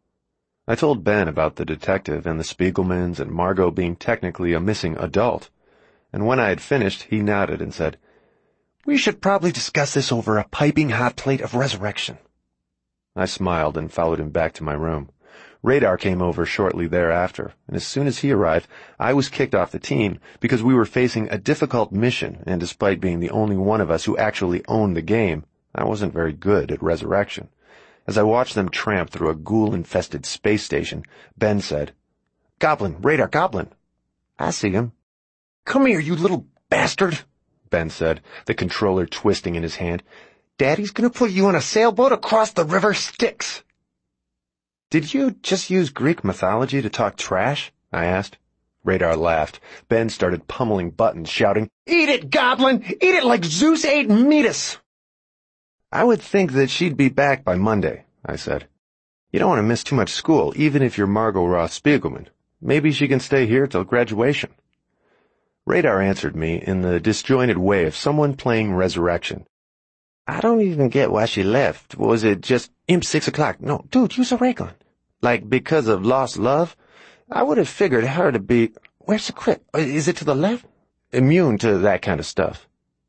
I told Ben about the detective and the Spiegelmans and Margot being technically a missing adult, and when I had finished, he nodded and said, We should probably discuss this over a piping hot plate of resurrection. I smiled and followed him back to my room. Radar came over shortly thereafter, and as soon as he arrived, I was kicked off the team because we were facing a difficult mission, and despite being the only one of us who actually owned the game, I wasn't very good at resurrection. As I watched them tramp through a ghoul-infested space station, Ben said, Goblin, Radar, Goblin. I see him. Come here, you little bastard, Ben said, the controller twisting in his hand. Daddy's gonna put you on a sailboat across the river Styx. Did you just use Greek mythology to talk trash? I asked. Radar laughed. Ben started pummeling buttons, shouting, Eat it, Goblin! Eat it like Zeus ate Metis! I would think that she'd be back by Monday, I said. You don't want to miss too much school, even if you're Margot Roth Spiegelman. Maybe she can stay here till graduation. Radar answered me in the disjointed way of someone playing Resurrection. I don't even get why she left. Was it just imp six o'clock? No, dude, use a Raygun. Like because of lost love? I would have figured her to be... Where's the crypt? Is it to the left? Immune to that kind of stuff.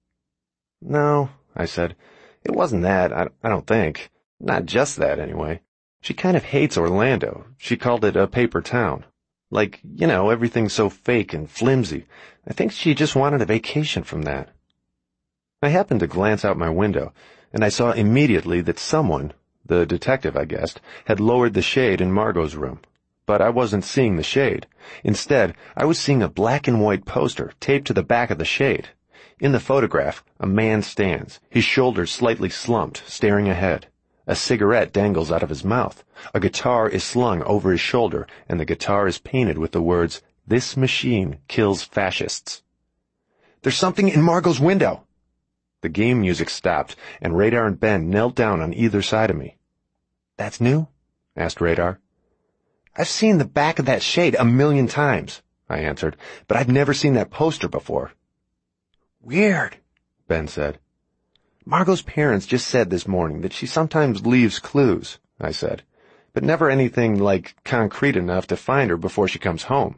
No, I said. It wasn't that, I, I don't think. Not just that, anyway. She kind of hates Orlando. She called it a paper town. Like, you know, everything's so fake and flimsy. I think she just wanted a vacation from that. I happened to glance out my window, and I saw immediately that someone, the detective I guessed, had lowered the shade in Margot's room. But I wasn't seeing the shade. Instead, I was seeing a black and white poster taped to the back of the shade. In the photograph, a man stands, his shoulders slightly slumped, staring ahead. A cigarette dangles out of his mouth. A guitar is slung over his shoulder, and the guitar is painted with the words, This machine kills fascists. There's something in Margot's window. The game music stopped, and Radar and Ben knelt down on either side of me. That's new? Asked Radar. I've seen the back of that shade a million times, I answered, but I've never seen that poster before. Weird, Ben said. Margot's parents just said this morning that she sometimes leaves clues, I said, but never anything like concrete enough to find her before she comes home.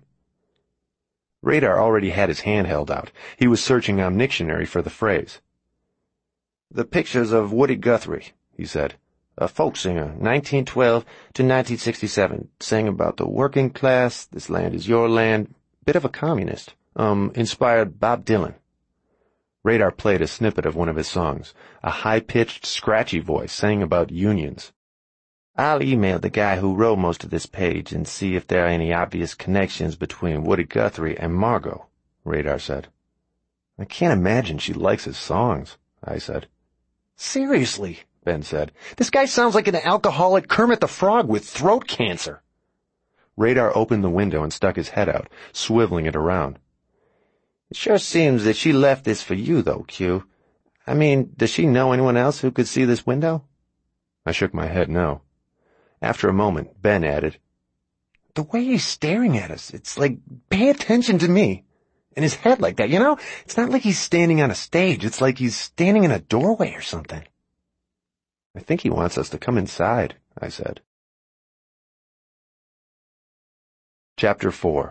Radar already had his hand held out. He was searching Omnictionary for the phrase. The pictures of Woody Guthrie, he said, a folk singer, nineteen twelve to nineteen sixty-seven, sang about the working class, this land is your land, bit of a communist, um, inspired Bob Dylan. Radar played a snippet of one of his songs. A high-pitched, scratchy voice sang about unions. I'll email the guy who wrote most of this page and see if there are any obvious connections between Woody Guthrie and Margot, Radar said. I can't imagine she likes his songs, I said. Seriously, Ben said. This guy sounds like an alcoholic Kermit the Frog with throat cancer. Radar opened the window and stuck his head out, swiveling it around. It sure seems that she left this for you, though, Q. I mean, does she know anyone else who could see this window? I shook my head no. After a moment, Ben added, The way he's staring at us, it's like, pay attention to me. in his head like that, you know? It's not like he's standing on a stage. It's like he's standing in a doorway or something. I think he wants us to come inside, I said. Chapter four.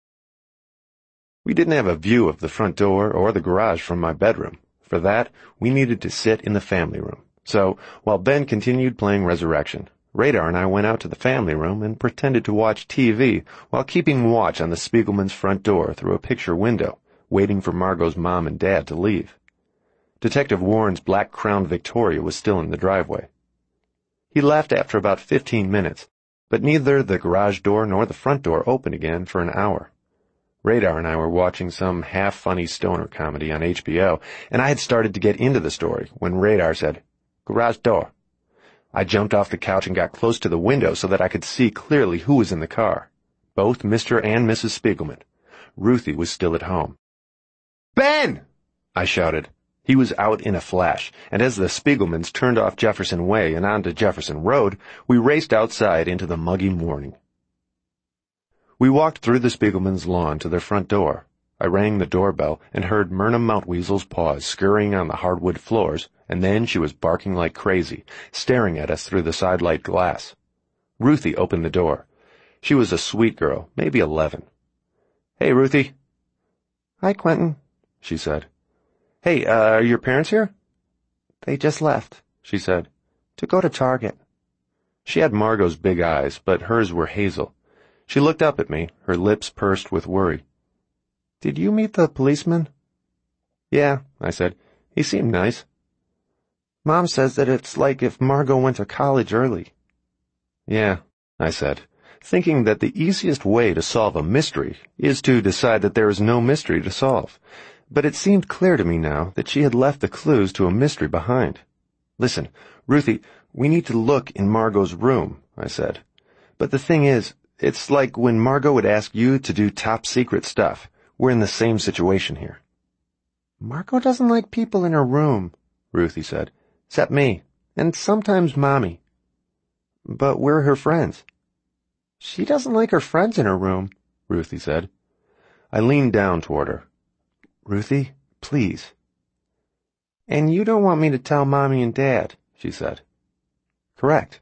We didn't have a view of the front door or the garage from my bedroom. For that, we needed to sit in the family room. So, while Ben continued playing Resurrection, Radar and I went out to the family room and pretended to watch T V while keeping watch on the Spiegelmans' front door through a picture window, waiting for Margot's mom and dad to leave. Detective Warren's black-crowned Victoria was still in the driveway. He left after about fifteen minutes, but neither the garage door nor the front door opened again for an hour. Radar and I were watching some half-funny stoner comedy on H B O, and I had started to get into the story when Radar said, "Garage door." I jumped off the couch and got close to the window so that I could see clearly who was in the car. Both Mister and Missus Spiegelman. Ruthie was still at home. Ben! I shouted. He was out in a flash, and as the Spiegelmans turned off Jefferson Way and onto Jefferson Road, we raced outside into the muggy morning. We walked through the Spiegelmans' lawn to their front door. I rang the doorbell and heard Myrna Mountweasel's paws scurrying on the hardwood floors, and then she was barking like crazy, staring at us through the sidelight glass. Ruthie opened the door. She was a sweet girl, maybe eleven. "Hey, Ruthie." "Hi, Quentin," she said. "Hey, uh, are your parents here?" "They just left," she said, "to go to Target." She had Margot's big eyes, but hers were hazel. She looked up at me, her lips pursed with worry. "Did you meet the policeman?" "Yeah," I said. "He seemed nice." "Mom says that it's like if Margot went to college early." "Yeah," I said, thinking that the easiest way to solve a mystery is to decide that there is no mystery to solve. But it seemed clear to me now that she had left the clues to a mystery behind. "Listen, Ruthie, we need to look in Margot's room," I said. "But the thing is, it's like when Margot would ask you to do top-secret stuff. We're in the same situation here." "Margot doesn't like people in her room," Ruthie said. "Except me. And sometimes Mommy." "But we're her friends." "She doesn't like her friends in her room," Ruthie said. I leaned down toward her. "Ruthie, please." "And you don't want me to tell Mommy and Dad," she said. "Correct."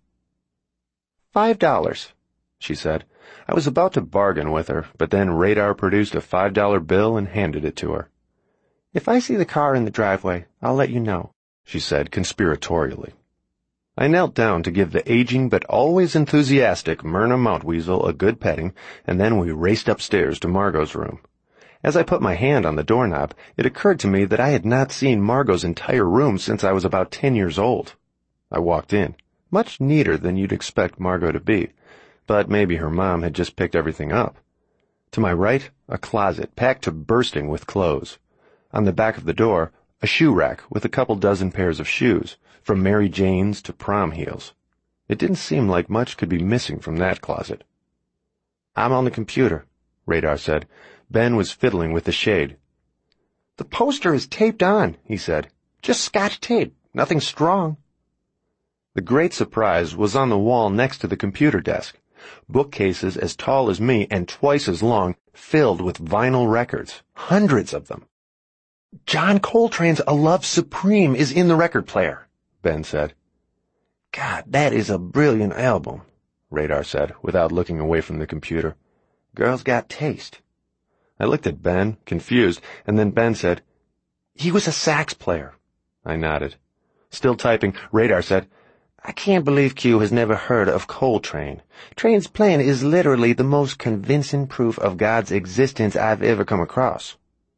Five dollars, she said. I was about to bargain with her, but then Radar produced a five-dollar bill and handed it to her. "If I see the car in the driveway, I'll let you know," she said conspiratorially. I knelt down to give the aging but always enthusiastic Myrna Mountweasel a good petting, and then we raced upstairs to Margot's room. As I put my hand on the doorknob, it occurred to me that I had not seen Margot's entire room since I was about ten years old. I walked in, much neater than you'd expect Margot to be, but maybe her mom had just picked everything up. To my right, a closet packed to bursting with clothes. On the back of the door, a shoe rack with a couple dozen pairs of shoes, from Mary Jane's to prom heels. It didn't seem like much could be missing from that closet. "I'm on the computer," Radar said. Ben was fiddling with the shade. "The poster is taped on," he said. "Just Scotch tape. Nothing strong." The great surprise was on the wall next to the computer desk. Bookcases as tall as me and twice as long, filled with vinyl records. Hundreds of them. "John Coltrane's A Love Supreme is in the record player," Ben said. "God, that is a brilliant album," Radar said, without looking away from the computer. "Girl's got taste." I looked at Ben, confused, and then Ben said, "He was a sax player." I nodded. Still typing, Radar said, "I can't believe Q has never heard of Coltrane. Trane's playing is literally the most convincing proof of God's existence I've ever come across."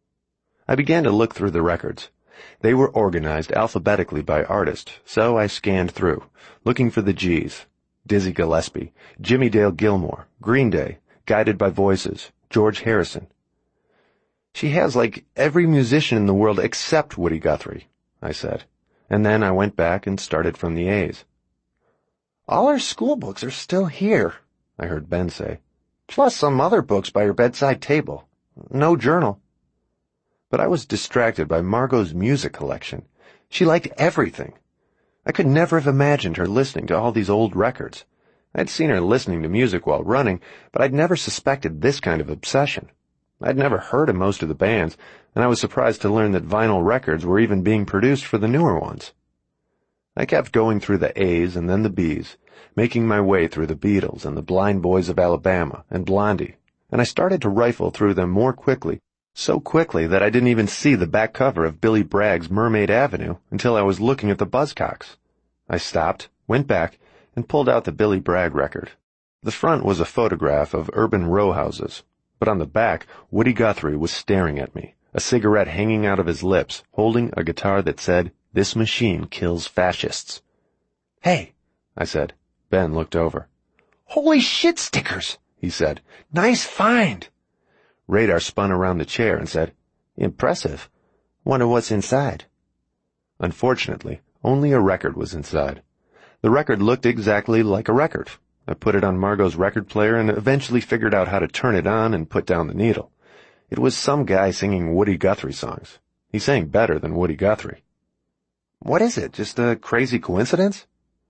I began to look through the records. They were organized alphabetically by artist, so I scanned through, looking for the G's. Dizzy Gillespie, Jimmie Dale Gilmore, Green Day, Guided by Voices, George Harrison. "She has like every musician in the world except Woody Guthrie," I said, and then I went back and started from the A's. "All her school books are still here," I heard Ben say. "Plus some other books by her bedside table. No journal." But I was distracted by Margot's music collection. She liked everything. I could never have imagined her listening to all these old records. I'd seen her listening to music while running, but I'd never suspected this kind of obsession. I'd never heard of most of the bands, and I was surprised to learn that vinyl records were even being produced for the newer ones. I kept going through the A's and then the B's, making my way through the Beatles and the Blind Boys of Alabama and Blondie, and I started to rifle through them more quickly, so quickly that I didn't even see the back cover of Billy Bragg's Mermaid Avenue until I was looking at the Buzzcocks. I stopped, went back, and pulled out the Billy Bragg record. The front was a photograph of urban row houses, but on the back, Woody Guthrie was staring at me, a cigarette hanging out of his lips, holding a guitar that said, "This machine kills fascists." "Hey," I said. Ben looked over. "Holy shit stickers," he said. "Nice find." Radar spun around the chair and said, "Impressive. Wonder what's inside." Unfortunately, only a record was inside. The record looked exactly like a record. I put it on Margot's record player and eventually figured out how to turn it on and put down the needle. It was some guy singing Woody Guthrie songs. He sang better than Woody Guthrie. "What is it, just a crazy coincidence?"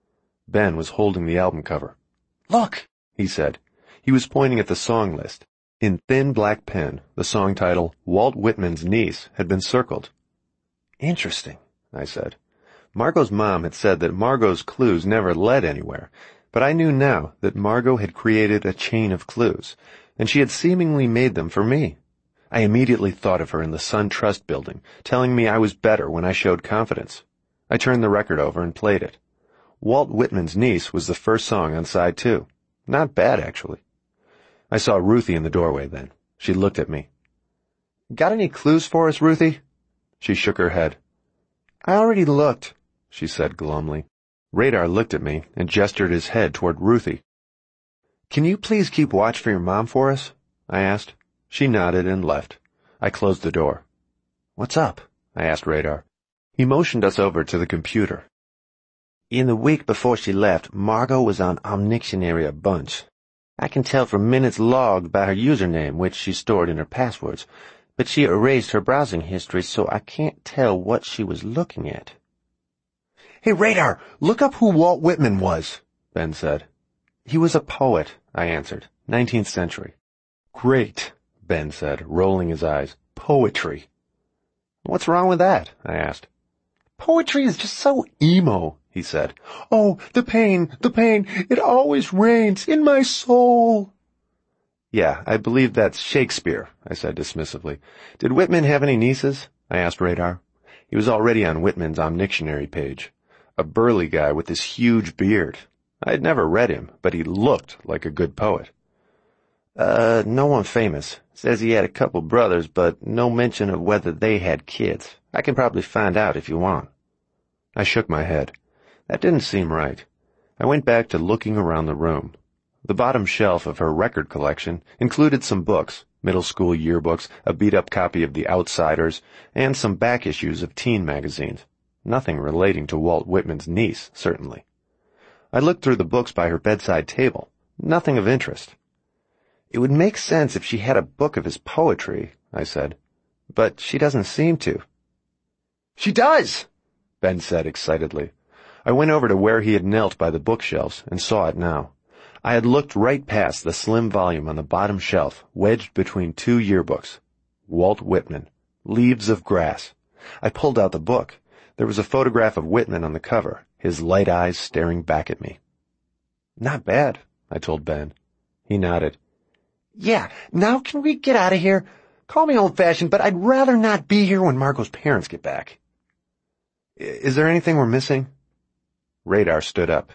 Ben was holding the album cover. "Look," he said. He was pointing at the song list. In thin black pen, the song title, Walt Whitman's Niece, had been circled. "Interesting," I said. Margot's mom had said that Margot's clues never led anywhere, but I knew now that Margot had created a chain of clues, and she had seemingly made them for me. I immediately thought of her in the Sun Trust building, telling me I was better when I showed confidence. I turned the record over and played it. Walt Whitman's Niece was the first song on side two. Not bad, actually. I saw Ruthie in the doorway then. She looked at me. "Got any clues for us, Ruthie?" She shook her head. "I already looked," she said glumly. Radar looked at me and gestured his head toward Ruthie. "Can you please keep watch for your mom for us?" I asked. She nodded and left. I closed the door. "What's up?" I asked Radar. He motioned us over to the computer. "In the week before she left, Margot was on Omnictionary a bunch. I can tell from minutes logged by her username, which she stored in her passwords, but she erased her browsing history, so I can't tell what she was looking at." "Hey, Radar, look up who Walt Whitman was," Ben said. "He was a poet," I answered. nineteenth century. "Great," Ben said, rolling his eyes. "Poetry." "What's wrong with that?" I asked. "Poetry is just so emo," he said. "Oh, the pain, the pain, it always rains in my soul." "Yeah, I believe that's Shakespeare," I said dismissively. "Did Whitman have any nieces?" I asked Radar. He was already on Whitman's Omnictionary page. A burly guy with this huge beard. I had never read him, but he looked like a good poet. Uh, no one famous. Says he had a couple brothers, but no mention of whether they had kids. I can probably find out if you want." I shook my head. That didn't seem right. I went back to looking around the room. The bottom shelf of her record collection included some books, middle school yearbooks, a beat-up copy of The Outsiders, and some back issues of teen magazines. Nothing relating to Walt Whitman's niece, certainly. I looked through the books by her bedside table. Nothing of interest. "It would make sense if she had a book of his poetry," I said. "But she doesn't seem to." "She does!" Ben said excitedly. I went over to where he had knelt by the bookshelves and saw it now. I had looked right past the slim volume on the bottom shelf, wedged between two yearbooks. Walt Whitman. Leaves of Grass. I pulled out the book. There was a photograph of Whitman on the cover, his light eyes staring back at me. "Not bad," I told Ben. He nodded. "Yeah, now can we get out of here? Call me old-fashioned, but I'd rather not be here when Margot's parents get back." "Is there anything we're missing?" Radar stood up.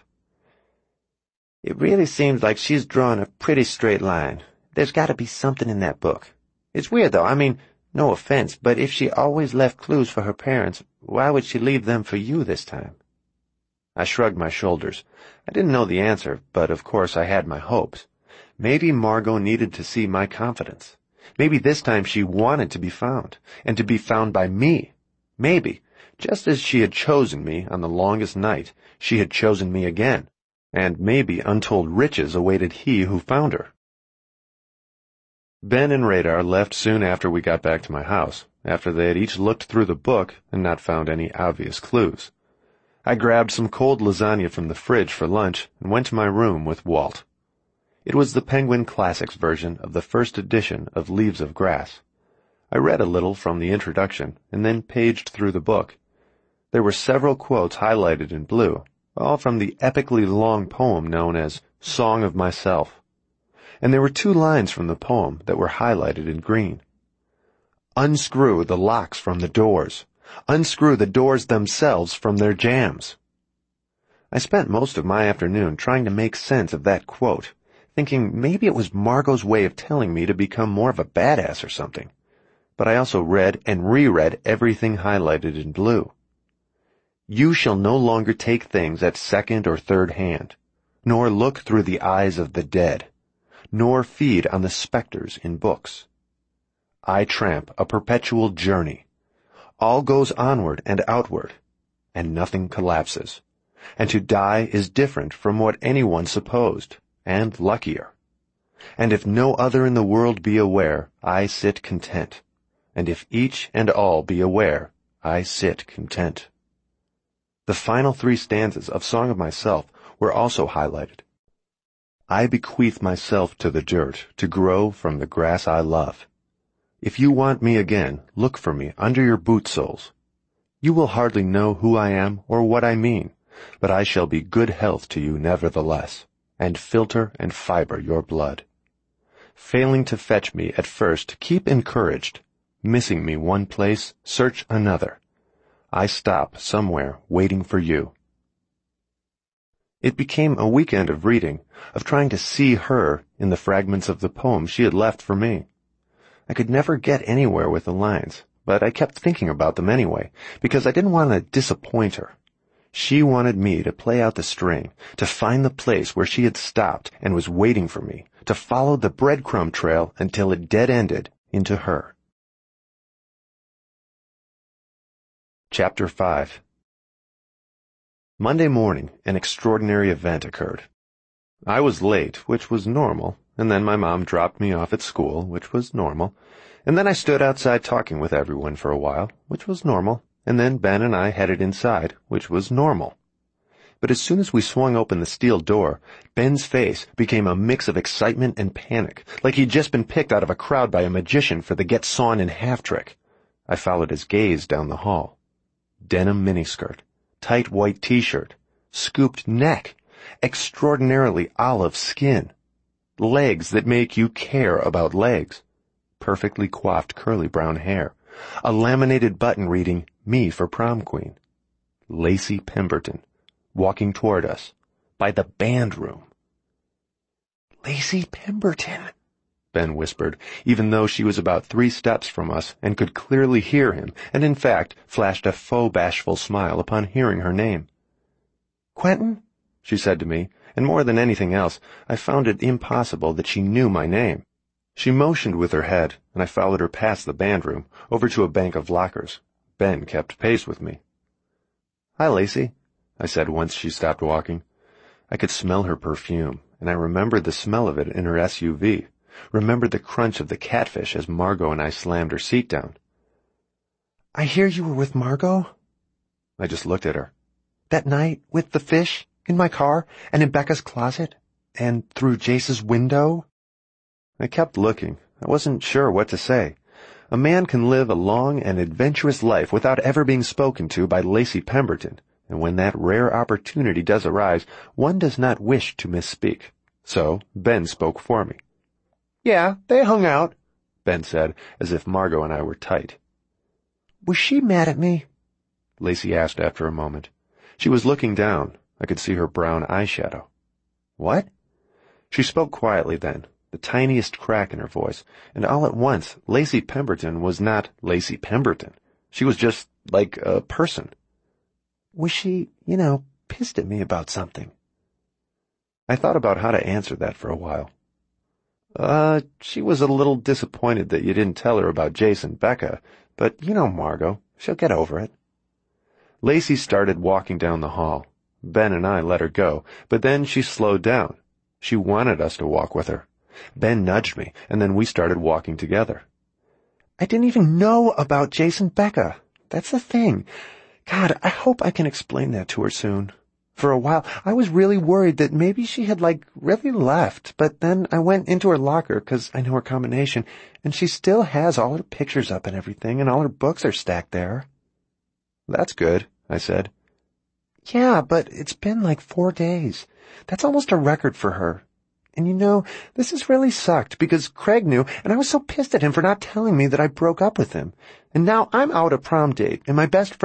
"It really seems like she's drawn a pretty straight line. There's got to be something in that book. It's weird, though. I mean, no offense, but if she always left clues for her parents, why would she leave them for you this time?" I shrugged my shoulders. I didn't know the answer, but of course I had my hopes. Maybe Margot needed to see my confidence. Maybe this time she wanted to be found, and to be found by me. Maybe, just as she had chosen me on the longest night, she had chosen me again, and maybe untold riches awaited he who found her. Ben and Radar left soon after we got back to my house, after they had each looked through the book and not found any obvious clues. I grabbed some cold lasagna from the fridge for lunch and went to my room with Walt. It was the Penguin Classics version of the first edition of Leaves of Grass. I read a little from the introduction and then paged through the book. There were several quotes highlighted in blue, all from the epically long poem known as Song of Myself. And there were two lines from the poem that were highlighted in green. Unscrew the locks from the doors. Unscrew the doors themselves from their jambs. I spent most of my afternoon trying to make sense of that quote, thinking maybe it was Margot's way of telling me to become more of a badass or something. But I also read and reread everything highlighted in blue. You shall no longer take things at second or third hand, nor look through the eyes of the dead, nor feed on the specters in books. I tramp a perpetual journey. All goes onward and outward, and nothing collapses. And to die is different from what anyone supposed, and luckier. And if no other in the world be aware, I sit content. And if each and all be aware, I sit content. The final three stanzas of Song of Myself were also highlighted. I bequeath myself to the dirt to grow from the grass I love. If you want me again, look for me under your boot soles. You will hardly know who I am or what I mean, but I shall be good health to you nevertheless, and filter and fiber your blood. Failing to fetch me at first, keep encouraged. Missing me one place, search another. I stop somewhere waiting for you. It became a weekend of reading, of trying to see her in the fragments of the poem she had left for me. I could never get anywhere with the lines, but I kept thinking about them anyway, because I didn't want to disappoint her. She wanted me to play out the string, to find the place where she had stopped and was waiting for me, to follow the breadcrumb trail until it dead-ended into her. Chapter five. Monday morning, an extraordinary event occurred. I was late, which was normal, and then my mom dropped me off at school, which was normal, and then I stood outside talking with everyone for a while, which was normal, and then Ben and I headed inside, which was normal. But as soon as we swung open the steel door, Ben's face became a mix of excitement and panic, like he'd just been picked out of a crowd by a magician for the get-sawn-in-half trick. I followed his gaze down the hall. Denim miniskirt, tight white t-shirt, scooped neck, extraordinarily olive skin, legs that make you care about legs, perfectly coiffed curly brown hair, a laminated button reading, Me for Prom Queen. Lacey Pemberton, walking toward us, by the band room. Lacey Pemberton, Ben whispered, even though she was about three steps from us and could clearly hear him, and in fact flashed a faux bashful smile upon hearing her name. Quentin, she said to me, and more than anything else, I found it impossible that she knew my name. She motioned with her head, and I followed her past the band room, over to a bank of lockers. Ben kept pace with me. Hi, Lacey, I said once she stopped walking. I could smell her perfume, and I remembered the smell of it in her S U V, remembered the crunch of the catfish as Margot and I slammed her seat down. I hear you were with Margot? I just looked at her. That night, with the fish, in my car, and in Becca's closet, and through Jace's window? I kept looking. I wasn't sure what to say. A man can live a long and adventurous life without ever being spoken to by Lacey Pemberton, and when that rare opportunity does arise, one does not wish to misspeak. So Ben spoke for me. Yeah, they hung out, Ben said, as if Margot and I were tight. Was she mad at me? Lacey asked after a moment. She was looking down. I could see her brown eyeshadow. What? She spoke quietly then, the tiniest crack in her voice, and all at once Lacey Pemberton was not Lacey Pemberton. She was just like a person. Was she, you know, pissed at me about something? I thought about how to answer that for a while. Uh, she was a little disappointed that you didn't tell her about Jace and Becca, but you know Margot, she'll get over it. Lacey started walking down the hall. Ben and I let her go, but then she slowed down. She wanted us to walk with her. Ben nudged me, and then we started walking together. I didn't even know about Jace and Becca. That's the thing. God, I hope I can explain that to her soon. For a while, I was really worried that maybe she had, like, really left, but then I went into her locker, 'cause I know her combination, and she still has all her pictures up and everything, and all her books are stacked there. That's good, I said. Yeah, but it's been like four days. That's almost a record for her. And you know, this has really sucked, because Craig knew, and I was so pissed at him for not telling me that I broke up with him. And now I'm out a prom date, and my best friend